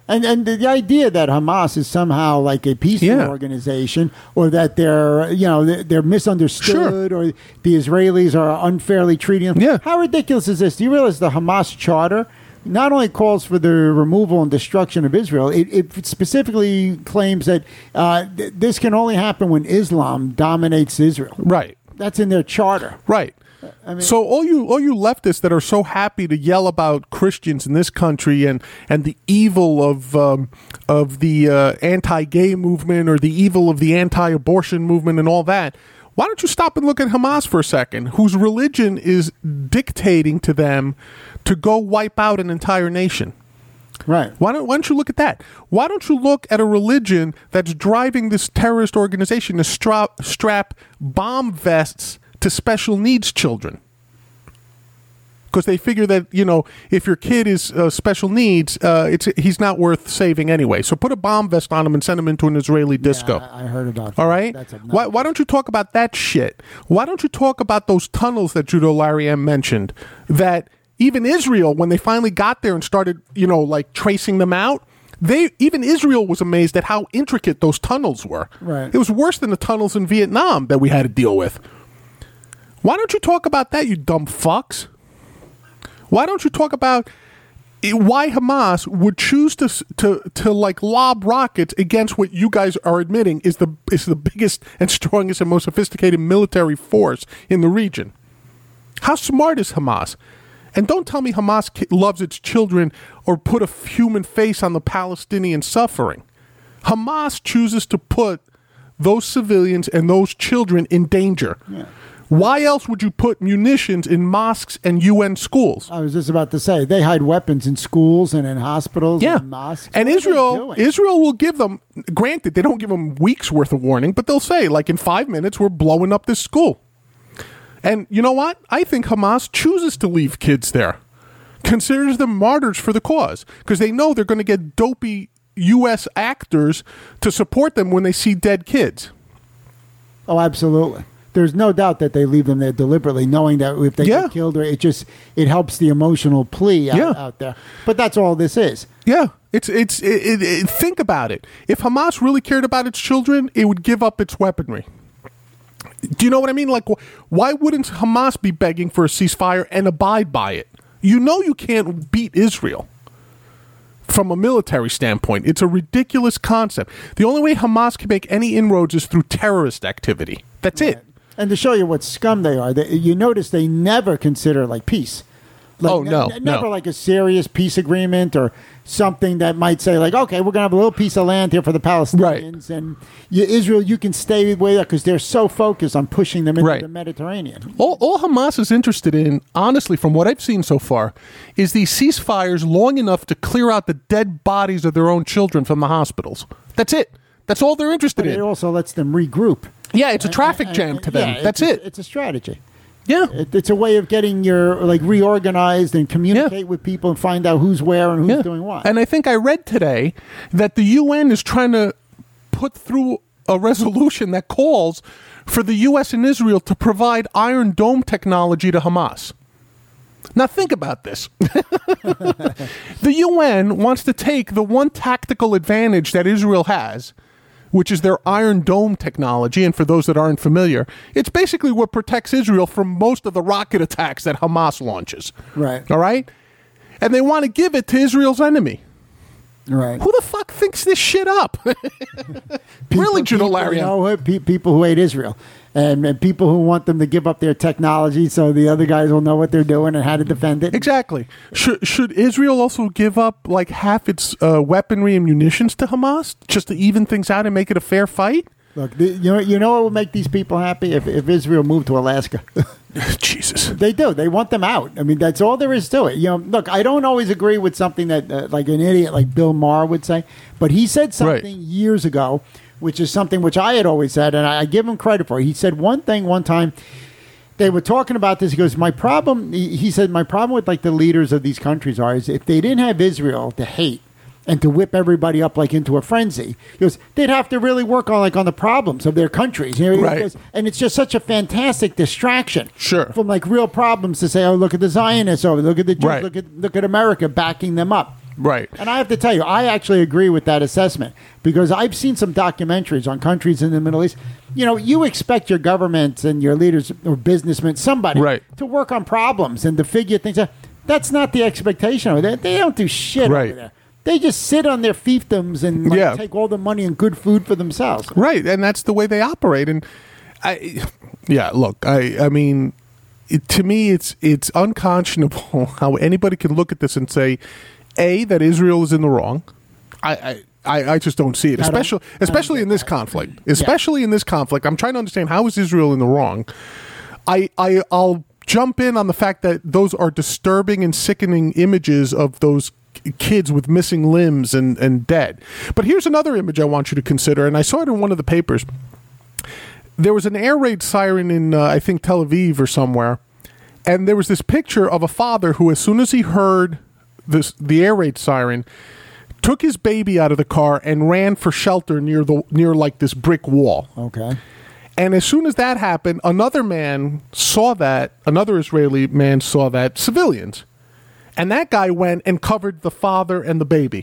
And and the, the idea that Hamas is somehow like a peaceful Yeah. organization, or that they're you know they're, they're misunderstood, or the Israelis are unfairly treating them. Yeah. How ridiculous is this? Do you realize the Hamas charter not only calls for the removal and destruction of Israel, it, it specifically claims that uh, th- this can only happen when Islam dominates Israel. Right. That's in their charter. Right. I mean, So all you all you leftists that are so happy to yell about Christians in this country and, and the evil of um, of the uh, anti-gay movement or the evil of the anti-abortion movement and all that, why don't you stop and look at Hamas for a second, whose religion is dictating to them to go wipe out an entire nation? right. Why don't, why don't you look at that? Why don't you look at a religion that's driving this terrorist organization to strap, strap bomb vests to special needs children? Because they figure that, you know, if your kid is uh, special needs, uh, it's he's not worth saving anyway. So put a bomb vest on him and send him into an Israeli disco. Yeah, I, I heard about that. All right? That's Why, why don't you talk about that shit? Why don't you talk about those tunnels that Judo Lariam mentioned? That even Israel, when they finally got there and started, you know, like tracing them out, they even Israel was amazed at how intricate those tunnels were. Right. It was worse than the tunnels in Vietnam that we had to deal with. Why don't you talk about that, you dumb fucks? Why don't you talk about i- why Hamas would choose to s- to to like lob rockets against what you guys are admitting is the is the biggest and strongest and most sophisticated military force in the region? How smart is Hamas? And don't tell me Hamas ki- loves its children or put a f- human face on the Palestinian suffering. Hamas chooses to put those civilians and those children in danger. Yeah. Why else would you put munitions in mosques and U N schools? I was just about to say they hide weapons in schools and in hospitals Yeah. and mosques. And What are they Israel doing? Israel will give them, granted, they don't give them weeks worth of warning, but they'll say, like, in five minutes, we're blowing up this school. And you know what? I think Hamas chooses to leave kids there, considers them martyrs for the cause, because they know they're going to get dopey U S actors to support them when they see dead kids. Oh, absolutely. There's no doubt that they leave them there deliberately, knowing that if they Yeah. get killed, or it just it helps the emotional plea out, Yeah. out there. But that's all this is. Yeah, it's it's it, it, it, think about it. If Hamas really cared about its children, it would give up its weaponry. Do you know what I mean? Like, wh- why wouldn't Hamas be begging for a ceasefire and abide by it? You know you can't beat Israel from a military standpoint. It's a ridiculous concept. The only way Hamas can make any inroads is through terrorist activity. That's it. And to show you what scum they are, they, you notice they never consider like peace. Like, Oh, no, ne- never no. like a serious peace agreement or something that might say like, okay, we're gonna have a little piece of land here for the Palestinians, and you, Israel, you can stay with that because they're so focused on pushing them into Right. the Mediterranean. All, all Hamas is interested in, honestly, from what I've seen so far, is these ceasefires long enough to clear out the dead bodies of their own children from the hospitals. That's it. That's all they're interested But it in. also lets them regroup. Yeah, it's a And- traffic and- jam and- to them. yeah, That's it's, it. It's a strategy. Yeah. It, it's a way of getting your like reorganized and communicate with people and find out who's where and who's Yeah. doing what. And I think I read today that the U N is trying to put through a resolution that calls for the U S and Israel to provide Iron Dome technology to Hamas. Now think about this. The U N wants to take the one tactical advantage that Israel has, which is their Iron Dome technology, and for those that aren't familiar, it's basically what protects Israel from most of the rocket attacks that Hamas launches. Right. All right? And they want to give it to Israel's enemy. Right. Who the fuck thinks this shit up? Really, Judo people, Larian? you know, pe- people who hate Israel. And, and people who want them to give up their technology so the other guys will know what they're doing and how to defend it. Exactly. Should should Israel also give up like half its uh, weaponry and munitions to Hamas just to even things out and make it a fair fight? Look, the, you know, you know what would make these people happy if, if Israel moved to Alaska. Jesus. They do. They want them out. I mean, that's all there is to it. You know, look, I don't always agree with something that uh, like an idiot like Bill Maher would say, but he said something Right. years ago, which is something which I had always said, and I, I give him credit for. He said one thing one time. They were talking about this. He goes, my problem, he, he said, my problem with like the leaders of these countries are is if they didn't have Israel to hate and to whip everybody up like into a frenzy, he goes, they'd have to really work on like on the problems of their countries. You know, he Right. goes, and it's just such a fantastic distraction Sure. from like real problems to say, oh, look at the Zionists over, look at the Jews, Right. look at look at America backing them up. Right. And I have to tell you, I actually agree with that assessment because I've seen some documentaries on countries in the Middle East. You know, you expect your government and your leaders or businessmen, somebody, right. to work on problems and to figure things out. That's not the expectation over there. They don't do shit right. over there. They just sit on their fiefdoms and like, yeah. take all the money and good food for themselves. Right, and that's the way they operate. And I, yeah, look, I, I mean, it, to me, it's it's unconscionable how anybody can look at this and say, A, that Israel is in the wrong. I, I, I just don't see it, especially especially in this conflict. Especially yeah. in this conflict, I'm trying to understand how is Israel in the wrong. I, I, I'll jump in on the fact that those are disturbing and sickening images of those kids with missing limbs and, and dead. But here's another image I want you to consider, and I saw it in one of the papers. There was an air raid siren in, uh, I think, Tel Aviv or somewhere, and there was this picture of a father who, as soon as he heard this, the air raid siren, took his baby out of the car and ran for shelter near the near like this brick wall. Okay. And as soon as that happened, another man saw that, another Israeli man saw that, civilians. And that guy went and covered the father and the baby,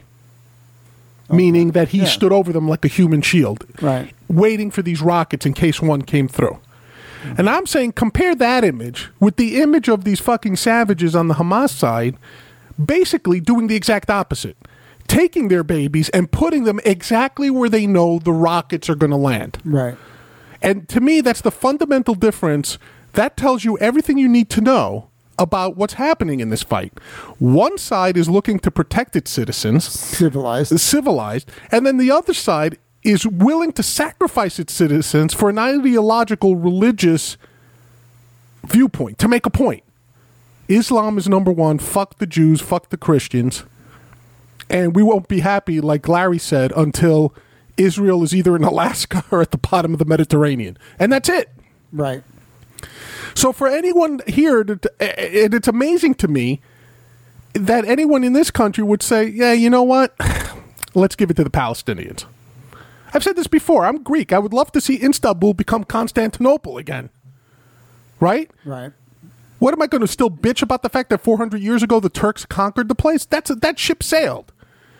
okay. meaning that he yeah. stood over them like a human shield, right. waiting for these rockets in case one came through. Mm-hmm. And I'm saying compare that image with the image of these fucking savages on the Hamas side, basically doing the exact opposite, taking their babies and putting them exactly where they know the rockets are going to land. Right. And to me, that's the fundamental difference. That tells you everything you need to know about what's happening in this fight. One side is looking to protect its citizens. Civilized. Civilized. And then the other side is willing to sacrifice its citizens for an ideological, religious viewpoint, to make a point. Islam is number one. Fuck the Jews. Fuck the Christians. And we won't be happy, like Larry said, until Israel is either in Alaska or at the bottom of the Mediterranean. And that's it. Right. So for anyone here, and it's amazing to me that anyone in this country would say, yeah, you know what? Let's give it to the Palestinians. I've said this before. I'm Greek. I would love to see Istanbul become Constantinople again. Right? Right. What am I going to still bitch about the fact that four hundred years ago the Turks conquered the place? That's a, that ship sailed.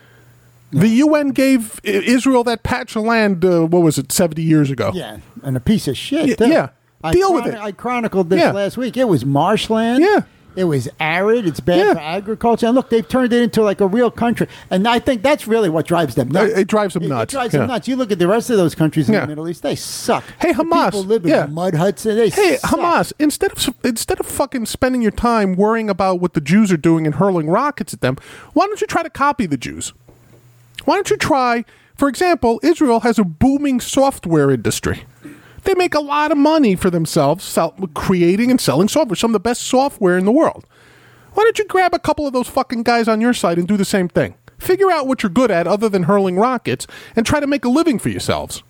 Yeah. The U N gave Israel that patch of land, uh, what was it, seventy years ago? Yeah, and a piece of shit. Yeah, too. yeah. I deal chron- with it. I chronicled this yeah. last week. It was marshland. Yeah. It was arid. It's bad yeah. for agriculture. And look, they've turned it into like a real country. And I think that's really what drives them nuts. It, it drives them it, nuts. It drives yeah. them nuts. You look at the rest of those countries in yeah. the Middle East, they suck. Hey, Hamas. The people live in yeah. mud huts. And they hey, suck. Hamas, instead of instead of fucking spending your time worrying about what the Jews are doing and hurling rockets at them, why don't you try to copy the Jews? Why don't you try, for example, Israel has a booming software industry. They make a lot of money for themselves sell, creating and selling software, some of the best software in the world. Why don't you grab a couple of those fucking guys on your side and do the same thing? Figure out what you're good at other than hurling rockets and try to make a living for yourselves.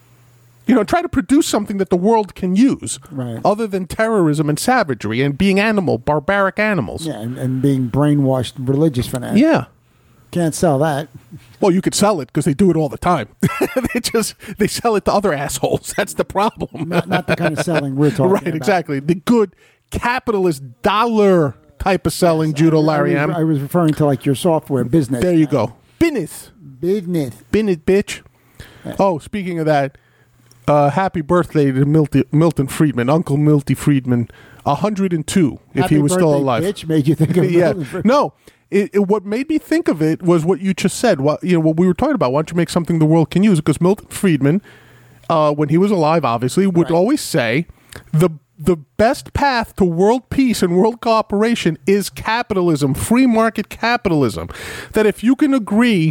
You know, try to produce something that the world can use right. other than terrorism and savagery and being animal, barbaric animals. Yeah, and, and being brainwashed religious fanatics. Yeah. Can't sell that. Well, you could sell it because they do it all the time. they just they sell it to other assholes. That's the problem. Not, not the kind of selling we're talking right, about. Right, exactly. The good capitalist dollar type of selling, yes, Judo I, Larry I, M. was, I was referring to like your software business. There you go. Business. Business. Business, bitch. Oh, speaking of that, uh, happy birthday to Milton, Milton Friedman, Uncle Milty Friedman, one hundred two, if happy he was birthday, still alive. Bitch made you think of yeah. Milton No. It, it, what made me think of it was what you just said. What you know, what we were talking about. Why don't you make something the world can use? Because Milton Friedman, uh, when he was alive, obviously, would right. always say the the best path to world peace and world cooperation is capitalism, free market capitalism. That if you can agree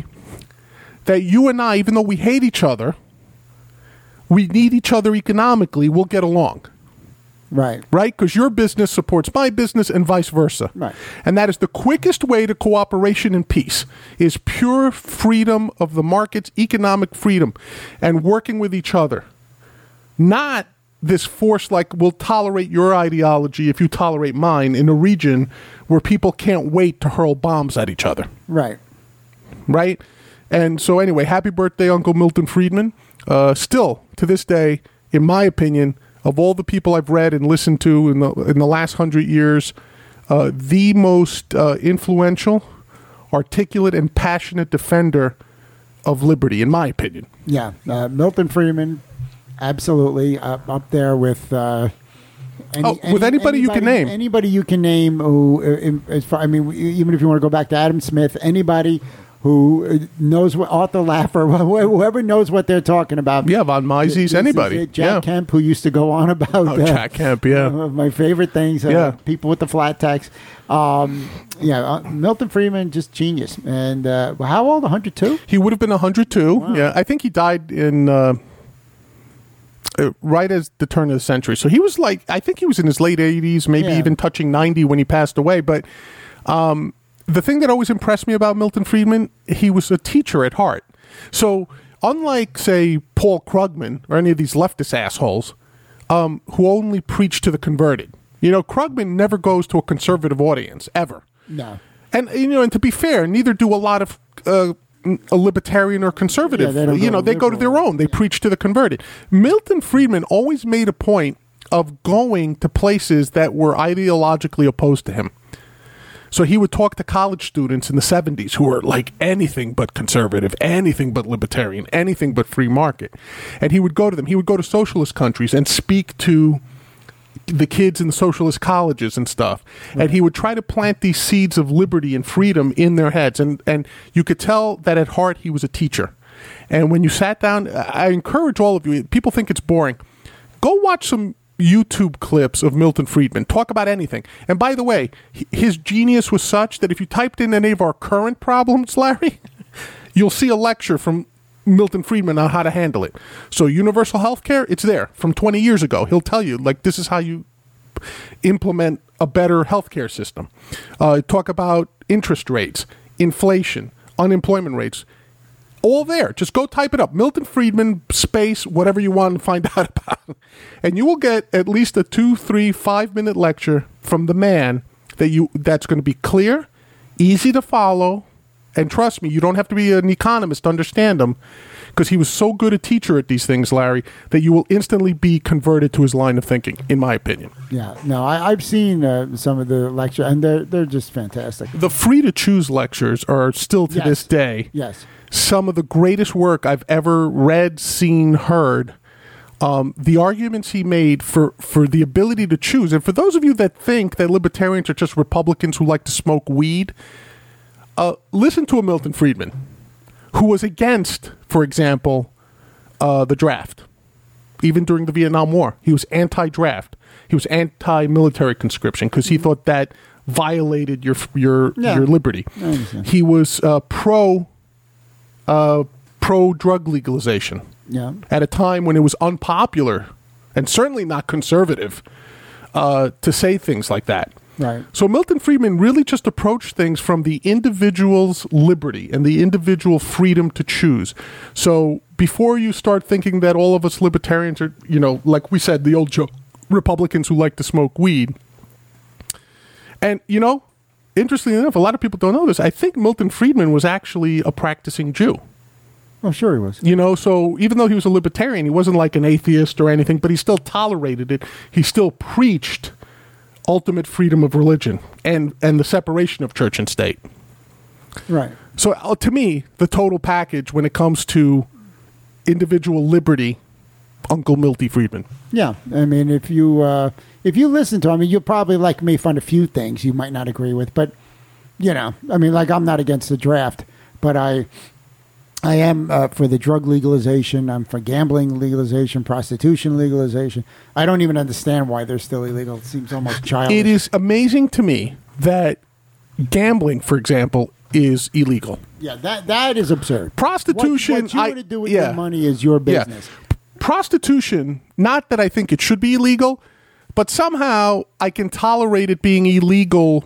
that you and I, even though we hate each other, we need each other economically, we'll get along. Right. Right? Because your business supports my business and vice versa. Right. And that is the quickest way to cooperation and peace, is pure freedom of the markets, economic freedom, and working with each other. Not this force like, we'll tolerate your ideology if you tolerate mine in a region where people can't wait to hurl bombs at each other. Right. Right? And so anyway, happy birthday, Uncle Milton Friedman. Uh, still, to this day, in my opinion, of all the people I've read and listened to in the in the last hundred years, uh, the most uh, influential, articulate, and passionate defender of liberty, in my opinion. Yeah, uh, Milton Friedman, absolutely uh, up there with. Uh, any, oh, with any, anybody, anybody you can name. Anybody you can name who, uh, as far, I mean, even if you want to go back to Adam Smith, anybody who knows what Arthur Laffer, whoever knows what they're talking about. Yeah, von Mises, anybody. Jack yeah. Kemp, who used to go on about oh, uh, Jack Kemp, yeah, uh, my favorite things. Uh, yeah, people with the flat tax. Um, yeah, uh, Milton Friedman, just genius. And uh, how old? one hundred two? He would have been one hundred two. Wow. Yeah, I think he died in uh, uh, right as the turn of the century. So he was like, I think he was in his late eighties, maybe yeah. even touching ninety when he passed away. But um, the thing that always impressed me about Milton Friedman, he was a teacher at heart. So unlike, say, Paul Krugman or any of these leftist assholes um, who only preach to the converted, you know, Krugman never goes to a conservative audience, ever. No. And, you know, and to be fair, neither do a lot of uh, a libertarian or conservative. Yeah, you know, they go to their own. They yeah. preach to the converted. Milton Friedman always made a point of going to places that were ideologically opposed to him. So he would talk to college students in the seventies who were like anything but conservative, anything but libertarian, anything but free market. And he would go to them. He would go to socialist countries and speak to the kids in the socialist colleges and stuff. Right. And he would try to plant these seeds of liberty and freedom in their heads. And, and you could tell that at heart he was a teacher. And when you sat down, I encourage all of you, people think it's boring. Go watch some YouTube clips of Milton Friedman. Talk about anything. And by the way, his genius was such that if you typed in any of our current problems, Larry, you'll see a lecture from Milton Friedman on how to handle it. So universal health care, it's there from twenty years ago. He'll tell you, like, this is how you implement a better healthcare system. Uh, talk about interest rates, inflation, unemployment rates. All there. Just go type it up. Milton Friedman, space, whatever you want to find out about. And you will get at least a two, three, five minute lecture from the man that you that's going to be clear, easy to follow, and trust me, you don't have to be an economist to understand him, because he was so good a teacher at these things, Larry, that you will instantly be converted to his line of thinking, in my opinion. Yeah. No, I, I've seen uh, some of the lecture, and they're they're just fantastic. The free to choose lectures are still to yes. this day. Yes. Some of the greatest work I've ever read, seen, heard. Um, the arguments he made for, for the ability to choose. And for those of you that think that libertarians are just Republicans who like to smoke weed, uh, listen to a Milton Friedman who was against, for example, uh, the draft. Even during the Vietnam War, he was anti-draft. He was anti-military conscription because he thought that violated your your yeah. your liberty. He was uh, pro. Uh, pro-drug legalization yeah. at a time when it was unpopular and certainly not conservative uh, to say things like that. Right. So Milton Friedman really just approached things from the individual's liberty and the individual freedom to choose. So before you start thinking that all of us libertarians are, you know, like we said, the old joke, Republicans who like to smoke weed. And, you know, interestingly enough, a lot of people don't know this. I think Milton Friedman was actually a practicing Jew. Oh, sure he was. You know, so even though he was a libertarian, he wasn't like an atheist or anything, but he still tolerated it. He still preached ultimate freedom of religion and, and the separation of church and state. Right. So uh, to me, the total package when it comes to individual liberty, Uncle Milty Friedman. Yeah. I mean, if you... Uh If you listen to him, I mean, you'll probably like me find a few things you might not agree with, but, you know, I mean, like I'm not against the draft, but I I am uh, for the drug legalization. I'm for gambling legalization, prostitution legalization. I don't even understand why they're still illegal. It seems almost childish. It is amazing to me that gambling, for example, is illegal. Yeah, that that is absurd. Prostitution, What, what you I, want to do with yeah. your money is your business. Yeah. Prostitution, not that I think it should be illegal, but somehow I can tolerate it being illegal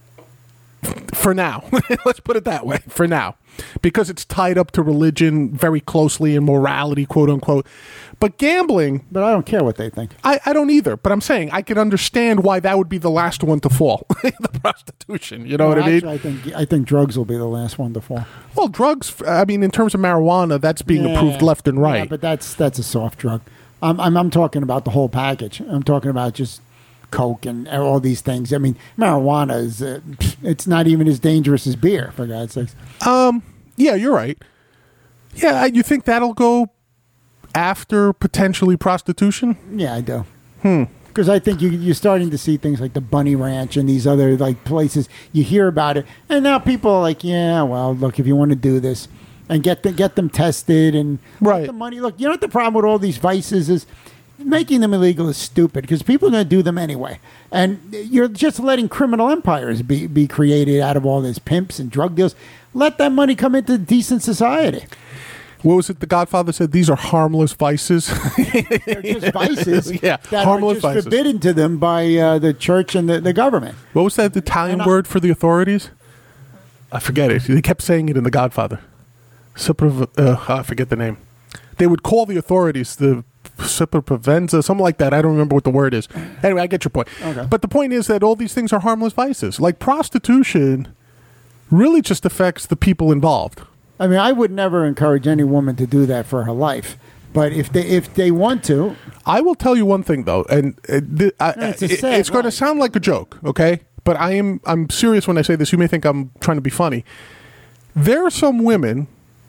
for now. Let's put it that way, for now. Because it's tied up to religion very closely and morality, quote unquote. But gambling... But I don't care what they think. I, I don't either. But I'm saying I can understand why that would be the last one to fall. The prostitution, you know well, what I mean? Actually, I think, I think drugs will be the last one to fall. Well, drugs, I mean, in terms of marijuana, that's being yeah, approved left and right. Yeah, but that's, that's a soft drug. I'm, I'm, I'm talking about the whole package. I'm talking about just coke and all these things. I mean, marijuana is uh, it's not even as dangerous as beer, for God's sakes. Um, yeah, you're right. Yeah, you think that'll go after potentially prostitution? Yeah, I do. Hmm. Because I think you, you're starting to see things like the Bunny Ranch and these other like places. You hear about it, and now people are like, "Yeah, well, look, if you want to do this, and get the, get them tested and right. get the money." Look, you know what the problem with all these vices is? Making them illegal is stupid because people are going to do them anyway, and you're just letting criminal empires be be created out of all this pimps and drug deals. Let that money come into decent society. What was it the Godfather said? These are harmless vices. They're just vices yeah, that harmless are just vices. forbidden to them by uh, the church and the, the government. What was that Italian I, word for the authorities? I forget it. They kept saying it in the Godfather. Super, uh, I forget the name. They would call the authorities the superprovenza, something like that. I don't remember what the word is. Anyway, I get your point. Okay. But the point is that all these things are harmless vices. Like prostitution really just affects the people involved. I mean, I would never encourage any woman to do that for her life. But if they if they want to, I will tell you one thing though, and uh, th- I, it's, a it, sad it's going to life. sound like a joke, okay? But I am I'm serious when I say this. You may think I'm trying to be funny. There are some women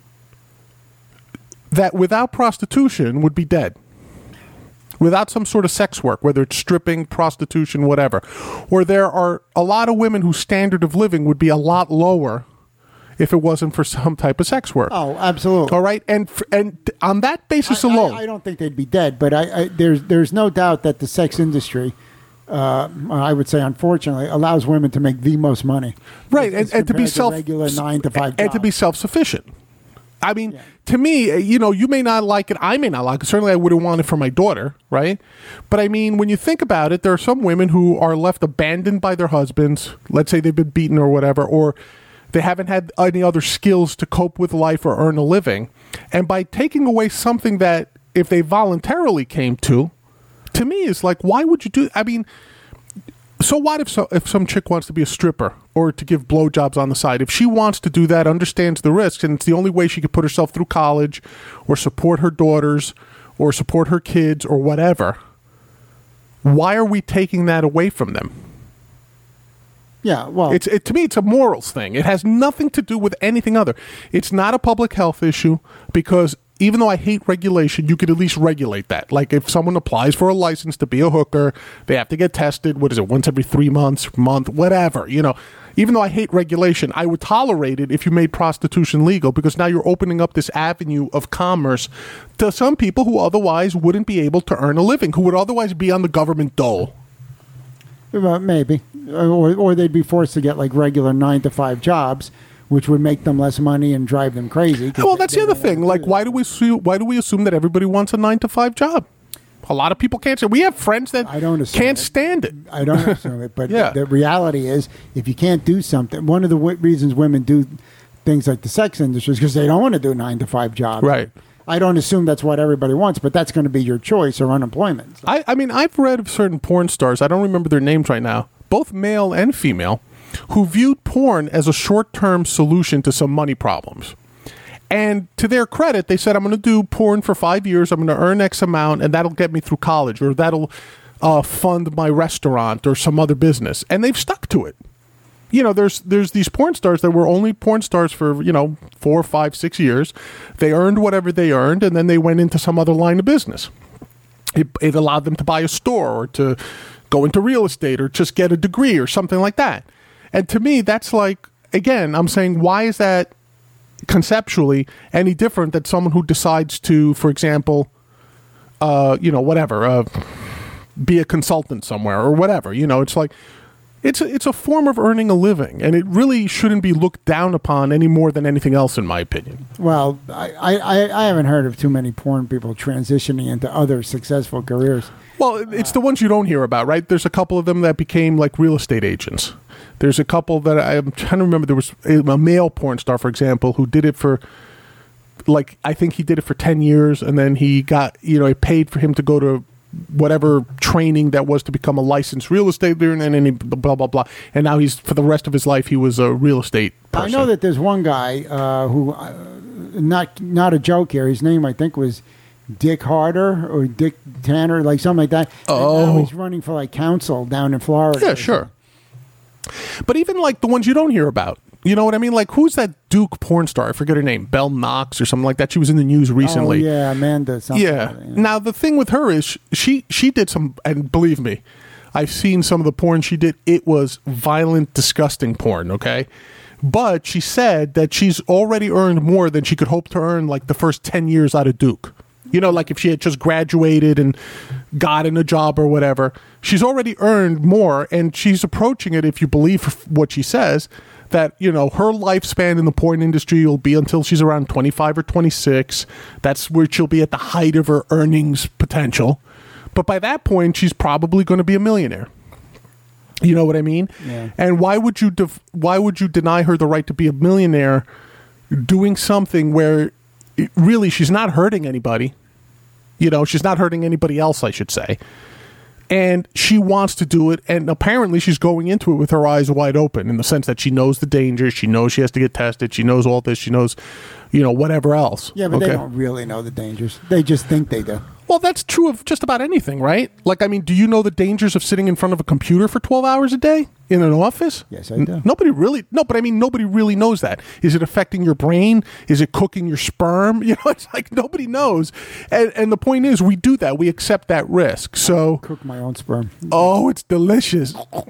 that without prostitution would be dead. Without some sort of sex work, whether it's stripping, prostitution, whatever. Or there are a lot of women whose standard of living would be a lot lower if it wasn't for some type of sex work. oh, absolutely. All right? And f- and on that basis I, alone... I, I don't think they'd be dead, but I, I, there's there's no doubt that the sex industry, uh, I would say, unfortunately, allows women to make the most money. Right, as and, and to be compared self... regular nine to five And to be jobs. self-sufficient. I mean, Yeah. to me, uh, you know, you may not like it. I may not like it. Certainly, I wouldn't want it for my daughter, right? But I mean, when you think about it, there are some women who are left abandoned by their husbands. Let's say they've been beaten or whatever, or they haven't had any other skills to cope with life or earn a living. And by taking away something that, if they voluntarily came to, to me, is like, why would you do? I mean, so what if so, if some chick wants to be a stripper or to give blowjobs on the side? If she wants to do that, understands the risks, and it's the only way she could put herself through college or support her daughters or support her kids or whatever, why are we taking that away from them? Yeah, well, It's it, to me, it's a morals thing. It has nothing to do with anything other. It's not a public health issue because even though I hate regulation, you could at least regulate that. Like if someone applies for a license to be a hooker, they have to get tested. What is it? Once every three months, month, whatever. You know, even though I hate regulation, I would tolerate it if you made prostitution legal because now you're opening up this avenue of commerce to some people who otherwise wouldn't be able to earn a living, who would otherwise be on the government dole. well, maybe, or or they'd be forced to get like regular nine to five jobs, which would make them less money and drive them crazy. 'cause Well, they- that's they the other don't wanna thing. do Like, that. why do we assume, why do we assume that everybody wants a nine to five job? A lot of people can't. We have friends that I don't assume can't it. stand it. I don't assume it, but Yeah. the, the reality is, if you can't do something, one of the w- reasons women do things like the sex industry is because they don't want to do nine to five jobs. Right. I don't assume that's what everybody wants, but that's going to be your choice or unemployment. So- I, I mean, I've read of certain porn stars. I don't remember their names right now. Both male and female, who viewed porn as a short-term solution to some money problems. And to their credit, they said, I'm going to do porn for five years. I'm going to earn X amount, and that'll get me through college, or that'll uh, fund my restaurant or some other business. And they've stuck to it. You know, there's there's these porn stars that were only porn stars for, you know, four, five, six years. They earned whatever they earned, and then they went into some other line of business. It, it allowed them to buy a store or to go into real estate or just get a degree or something like that. And to me, that's like, again, I'm saying, why is that conceptually any different than someone who decides to, for example, uh, you know, whatever, uh, be a consultant somewhere or whatever? You know, it's like, it's a, it's a form of earning a living, and it really shouldn't be looked down upon any more than anything else, in my opinion. Well, I, I, I haven't heard of too many porn people transitioning into other successful careers. Well, it's the ones you don't hear about, right? There's a couple of them that became like real estate agents. There's a couple that I'm trying to remember. There was a male porn star, for example, who did it for, like, I think he did it for ten years, and then he got, you know, it paid for him to go to whatever training that was to become a licensed real estate agent, and then he blah, blah, blah. And now he's, for the rest of his life, he was a real estate person. I know that there's one guy uh, who, uh, not not a joke here, his name I think was Dick Harder or Dick Tanner, like something like that. Oh. And now he's running for like council down in Florida. Yeah, sure. But even like the ones you don't hear about, you know what I mean? Like, who's that Duke porn star? I forget her name. Belle Knox or something like that. She was in the news recently. Oh, yeah, Amanda. Something Yeah. like that, yeah. Now, the thing with her is she she did some, and believe me, I've seen some of the porn she did. It was violent, disgusting porn, okay? But she said that she's already earned more than she could hope to earn like the first ten years out of Duke. You know, like if she had just graduated and gotten a job or whatever, she's already earned more, and she's approaching it, if you believe what she says, that, you know, her lifespan in the porn industry will be until she's around twenty-five or twenty-six. That's where she'll be at the height of her earnings potential. But by that point, she's probably going to be a millionaire. You know what I mean? Yeah. And why would you def- why would you deny her the right to be a millionaire doing something where it, really she's not hurting anybody? You know, she's not hurting anybody else, I should say. And she wants to do it, and apparently she's going into it with her eyes wide open, in the sense that she knows the dangers, she knows she has to get tested, she knows all this, she knows, you know, whatever else. Yeah, but okay? they don't really know the dangers. They just think they do. Well, that's true of just about anything, right? Like, I mean, do you know the dangers of sitting in front of a computer for twelve hours a day in an office? Yes, I do. N- nobody really, no, but I mean, nobody really knows that. Is it affecting your brain? Is it cooking your sperm? You know, it's like nobody knows. And, and the point is, we do that. We accept that risk. So, Cook my own sperm. oh, it's delicious.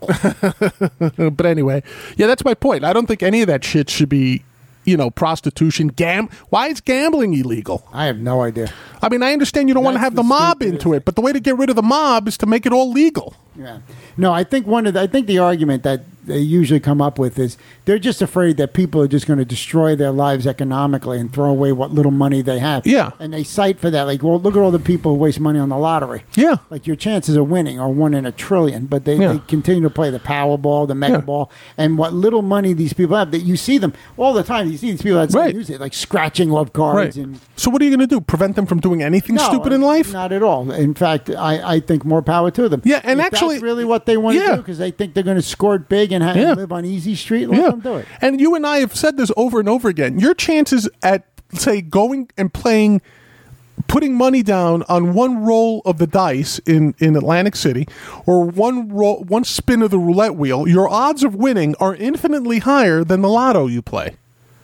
But anyway, yeah, that's my point. I don't think any of that shit should be, you know, prostitution, gam. Why is gambling illegal? I have no idea. I mean, I understand you don't want to That's have the the mob stupidest into it, but the way to get rid of the mob is to make it all legal. Yeah. No, I think one of the, I think the argument that they usually come up with is they're just afraid that people are just going to destroy their lives economically and throw away what little money they have. Yeah. And they cite for that, like, well, look at all the people who waste money on the lottery. Yeah. Like, your chances of winning are one in a trillion, but they, Yeah. they continue to play the Powerball, the Mega Yeah. Ball, and what little money these people have. That you see them all the time. You see these people that Right. use it, like scratching off cards. Right. And So what are you going to do? Prevent them from doing anything No, stupid in life? Not at all. In fact, I, I think more power to them. Yeah, and If actually- that's really what they want to Yeah. do, because they think they're going to score it big and, have, Yeah. live on easy street. Let Yeah. them do it. And you and I have said this over and over again. Your chances at, say, going and playing, putting money down on one roll of the dice in, in Atlantic City, or one roll, one spin of the roulette wheel, your odds of winning are infinitely higher than the lotto you play.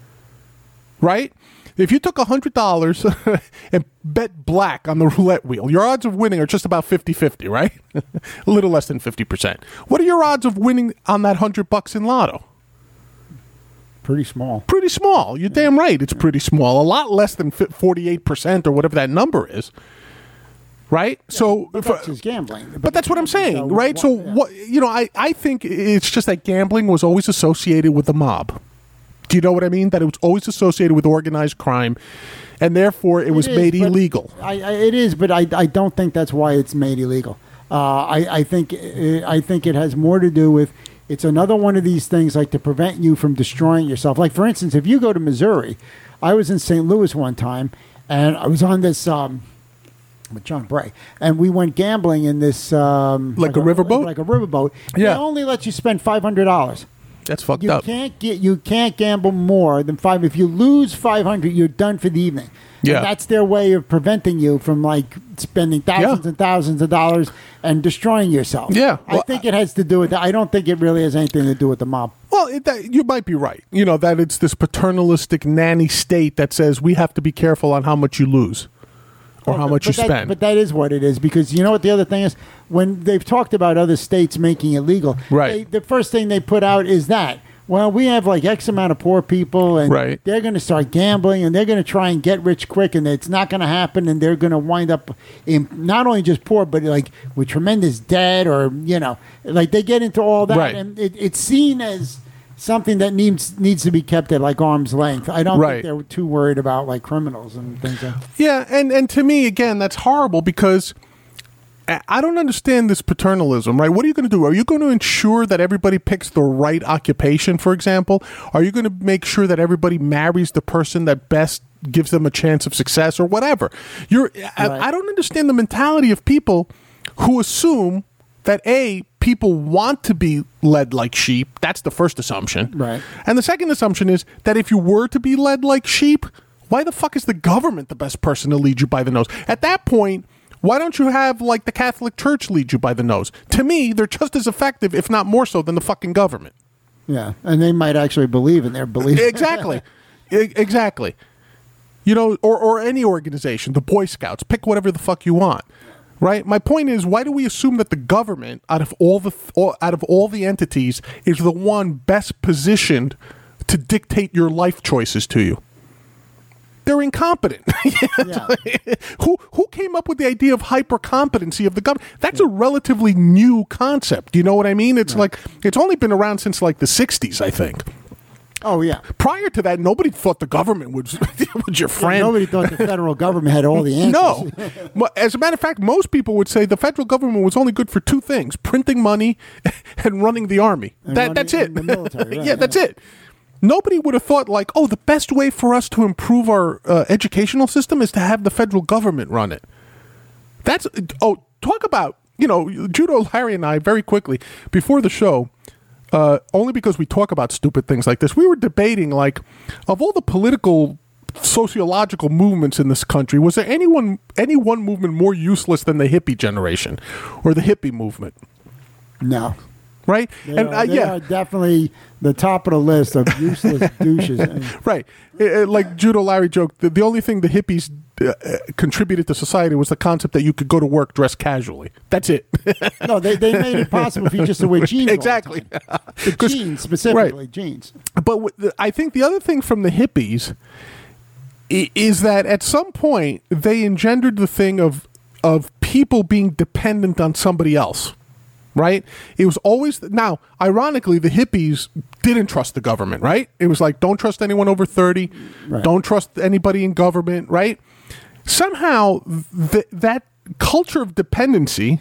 Right? If you took one hundred dollars and bet black on the roulette wheel, your odds of winning are just about fifty-fifty, right? A little less than fifty percent. What are your odds of winning on that one hundred bucks in lotto? Pretty small. Pretty small. You're damn right. It's pretty small. A lot less than forty-eight percent or whatever that number is. Right? So, But for- that's just gambling. but that's what I'm saying, So right? So, what- yeah. what you know, I, I think it's just that gambling was always associated with the mob. Do you know what I mean? That it was always associated with organized crime, and therefore it, was is, made but illegal. I, I, it is, but I, I don't think that's why it's made illegal. Uh, I, I think it, I think it has more to do with it's another one of these things like to prevent you from destroying yourself. Like, for instance, if you go to Missouri, I was in Saint Louis one time, and I was on this um, with John Bray, and we went gambling in this um, Like a riverboat? like a riverboat. Yeah. They only let you spend five hundred dollars. That's fucked You up. can't get you can't gamble more than five. If you lose five hundred, you're done for the evening. Yeah. And that's their way of preventing you from like spending thousands Yeah. and thousands of dollars and destroying yourself. Yeah. I Well, think it has to do with that. I don't think it really has anything to do with the mob. Well, it, that, you might be right. You know, that it's this paternalistic nanny state that says we have to be careful on how much you lose or how much you But that- spend. But that is what it is, because you know what the other thing is? When they've talked about other states making it legal, Right. they, the first thing they put out is that, well, we have like X amount of poor people, and Right. they're going to start gambling, and they're going to try and get rich quick, and it's not going to happen, and they're going to wind up in not only just poor, but like with tremendous debt, or, you know, like they get into all that, Right. and it, it's seen as something that needs needs to be kept at like arm's length. I don't Right. think they're too worried about like criminals and things like that. Yeah, and, and to me, again, that's horrible because I I don't understand this paternalism, right? What are you going to do? Are you going to ensure that everybody picks the right occupation, for example? Are you going to make sure that everybody marries the person that best gives them a chance of success or whatever? You're, I, Right. I don't understand the mentality of people who assume that, A, people want to be led like sheep. That's the first assumption. Right. And the second assumption is that if you were to be led like sheep, why the fuck is the government the best person to lead you by the nose? At that point, Why don't you have, like, the Catholic Church lead you by the nose? To me, they're just as effective, if not more so, than the fucking government. Yeah, and they might actually believe in their belief. Exactly. I- exactly. You know, or, or any organization, the Boy Scouts, pick whatever the fuck you want. Right? My point is, why do we assume that the government, out of all the all, out of all the entities, is the one best positioned to dictate your life choices to you? They're incompetent. Yeah. who who came up with the idea of hyper-competency of the government? That's a relatively new concept. You know what I mean? It's Right. like, it's only been around since like the sixties, I think. Oh, yeah. Prior to that, nobody thought the government was, was your friend. Nobody thought the federal government had all the answers. No. Mo- As a matter of fact, most people would say the federal government was only good for two things: printing money and running the army. And That running- That's it. and the military, right, yeah, that's yeah. it. Nobody would have thought, like, oh, the best way for us to improve our uh, educational system is to have the federal government run it. That's, oh, talk about, you know, Judo, Larry, and I, very quickly, before the show, uh, only because we talk about stupid things like this, we were debating, like, of all the political, sociological movements in this country, was there anyone, any one movement more useless than the hippie generation or the hippie movement? No. Right? They, and are, uh, they yeah. are definitely the top of the list of useless douches. Right. Uh, uh, like Judo Larry joked, the, the only thing the hippies uh, uh, contributed to society was the concept that you could go to work dressed casually. That's it. No, they, they made it possible for you just to wear jeans. all the Exactly. time. The jeans, specifically, jeans. But w- the, I think the other thing from the hippies i- is that at some point they engendered the thing of of people being dependent on somebody else. Right? It was always, now, ironically, the hippies didn't trust the government, right? It was like, don't trust anyone over thirty. Right. Don't trust anybody in government, right? Somehow, th- that culture of dependency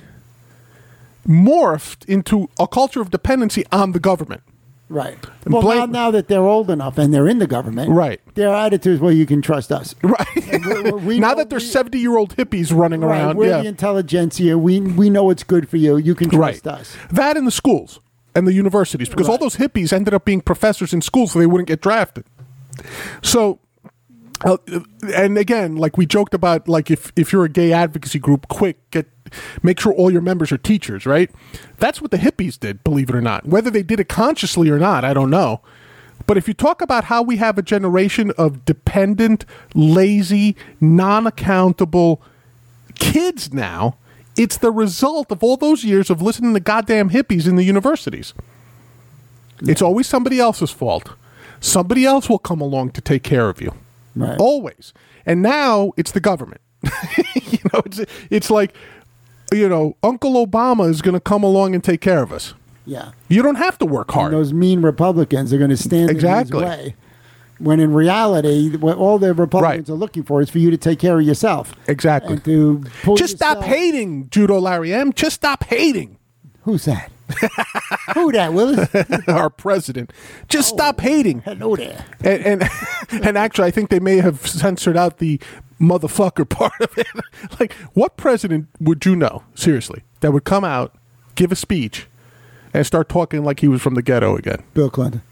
morphed into a culture of dependency on the government. Right. Well, blame- now, now that they're old enough and they're in the government, Right. their attitude is, well, you can trust us. Right. we- we now know- that there's we- seventy-year-old hippies running Right, around. we're yeah. the intelligentsia. We we know what's good for you. You can Right. trust us. That in the schools and the universities, because all Right. those hippies ended up being professors in schools so they wouldn't get drafted. So, uh, and again, like we joked about, like if, if you're a gay advocacy group, quick, get make sure all your members are teachers, right? That's what the hippies did, believe it or not. Whether they did it consciously or not, I don't know. But if you talk about how we have a generation of dependent, lazy, non-accountable kids now, it's the result of all those years of listening to goddamn hippies in the universities. It's always somebody else's fault. Somebody else will come along to take care of you. Right. Always. And now it's the government. you know, it's it's like, you know, Uncle Obama is going to come along and take care of us. Yeah. You don't have to work And hard. those mean Republicans are going to stand Exactly. in his way. When in reality, what all the Republicans Right. are looking for is for you to take care of yourself. Exactly. And to pull Just stop yourself- hating, Judo Larry M. Just stop hating Who's that? Who that, Willis? our president. Just stop hating. Hello there. And, and and actually, I think they may have censored out the motherfucker part of it. Like, what president would you know, seriously, that would come out, give a speech, and start talking like he was from the ghetto again? Bill Clinton.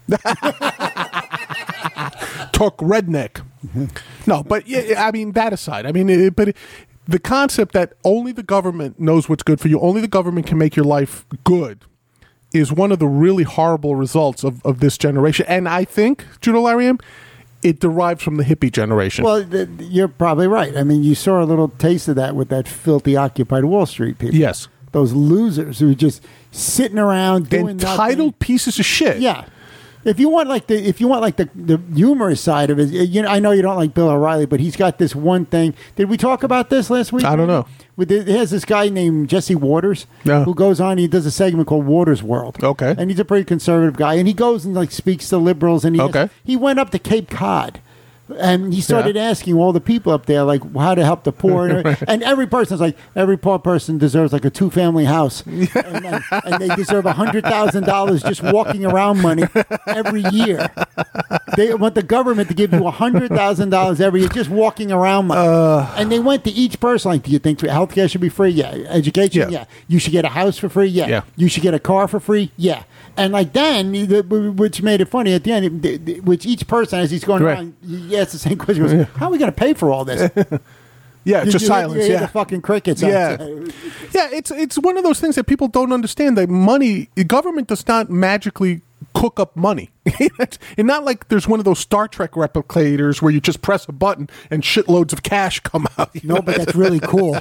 Talk redneck. No, but yeah, I mean, that aside, I mean, it, but it, the concept that only the government knows what's good for you, only the government can make your life good, is one of the really horrible results of, of this generation. And I think, Judo Lariam, it derives from the hippie generation. Well, th- you're probably right. I mean, you saw a little taste of that with that filthy Occupy Wall Street people. Yes. Those losers who are just sitting around doing Entitled nothing. pieces of shit. Yeah. If you want like the if you want like the, the humorous side of it, you know, I know you don't like Bill O'Reilly, but he's got this one thing. Did we talk about this last week? I don't know. With the, he has this guy named Jesse Waters Yeah. who goes on. He does a segment called Waters World. Okay. and he's a pretty conservative guy, and he goes and like speaks to liberals. And he Okay. he went up to Cape Cod. And he started Yeah. asking all the people up there, like, how to help the poor. And, and every person's like, every poor person deserves like a two family house. and, and, and they deserve one hundred thousand dollars just walking around money every year. They want the government to give you one hundred thousand dollars every year just walking around money. Uh. and they went to each person, like, do you think healthcare should be free? Yeah. Education? Yeah. Yeah. You should get a house for free? Yeah. Yeah. You should get a car for free? Yeah. And like then, the- which made it funny at the end, the- the- which each person, as he's going Right. around, he asks the same question, he goes, how are we going to pay for all this? Yeah, You- just you- silence. you hear Yeah, the fucking crickets. Yeah. outside. yeah. It's it's one of those things that people don't understand. That money, the government does not magically cook up money. It's and not like there's one of those Star Trek replicators where you just press a button and shitloads of cash come out. you No, know? but that's really cool.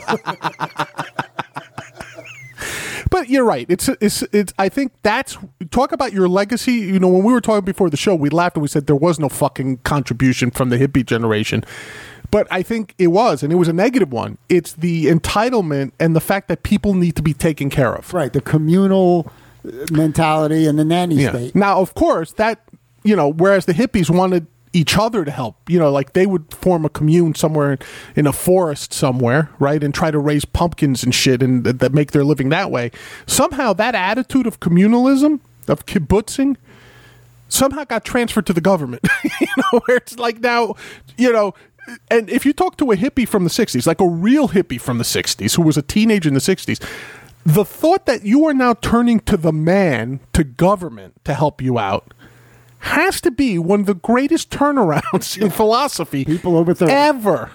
But you're right. It's it's it's. I think that's talk about your legacy. You know, when we were talking before the show, we laughed and we said there was no fucking contribution from the hippie generation. But I think it was, and it was a negative one. It's the entitlement and the fact that people need to be taken care of. Right, the communal mentality and the nanny Yeah. state. Now, of course, that you know, whereas the hippies wanted each other to help, you know, like they would form a commune somewhere in a forest somewhere, right, and try to raise pumpkins and shit and th- that make their living that way. Somehow, that attitude of communalism, of kibbutzing, somehow got transferred to the government. You know, where it's like now, you know. And if you talk to a hippie from the sixties, like a real hippie from the sixties, who was a teenager in the sixties, the thought that you are now turning to the man, to government, to help you out, has to be one of the greatest turnarounds in philosophy People over thirty. ever.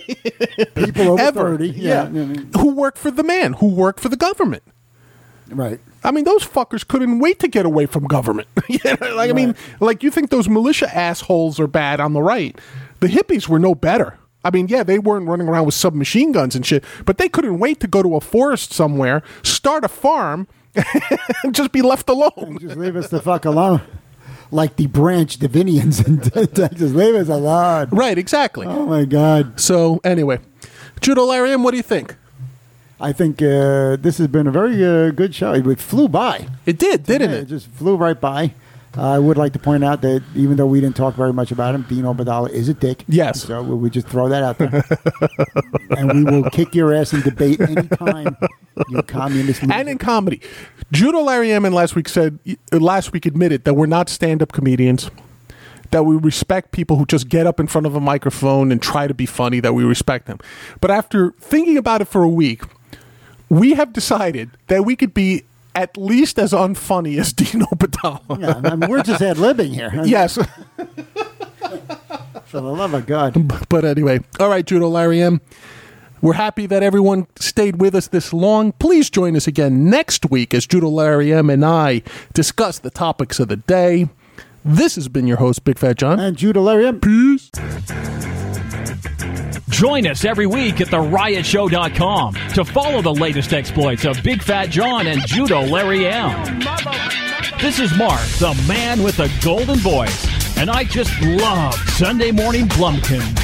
People over Ever. thirty. Yeah. Yeah. Who work for the man, who work for the government. Right. I mean, those fuckers couldn't wait to get away from government. You know, like, I mean, like, you think those militia assholes are bad on the right. The hippies were no better. I mean, yeah, they weren't running around with submachine guns and shit, but they couldn't wait to go to a forest somewhere, start a farm, and just be left alone. Just leave us the fuck alone. Like the Branch Davidians in Texas. Leave us alone. Right, exactly. Oh, my God. So, anyway, Judo Lariam, what do you think? I think uh, this has been a very uh, good show. It flew by. It did, didn't Yeah, it? It just flew right by. Uh, I would like to point out that even though we didn't talk very much about him, Dino Badala is a dick. Yes. So we just throw that out there. And we will kick your ass in debate anytime, you communist loser. And in comedy. Judo Lariam and last week said, last week admitted that we're not stand-up comedians, that we respect people who just get up in front of a microphone and try to be funny, that we respect them. But after thinking about it for a week, we have decided that we could be at least as unfunny as Dino Badala. Yeah, I mean, we're just ad-libbing here. Yes. For the love of God. But anyway, all right, Judo Lariam. We're happy that everyone stayed with us this long. Please join us again next week as Judo Lariam and I discuss the topics of the day. This has been your host, Big Fat John. And Judah Lariam. Peace. Join us every week at the riot show dot com to follow the latest exploits of Big Fat John and Judo Lariam. This is Mark, the man with the golden voice, and I just love Sunday Morning Blumpkin.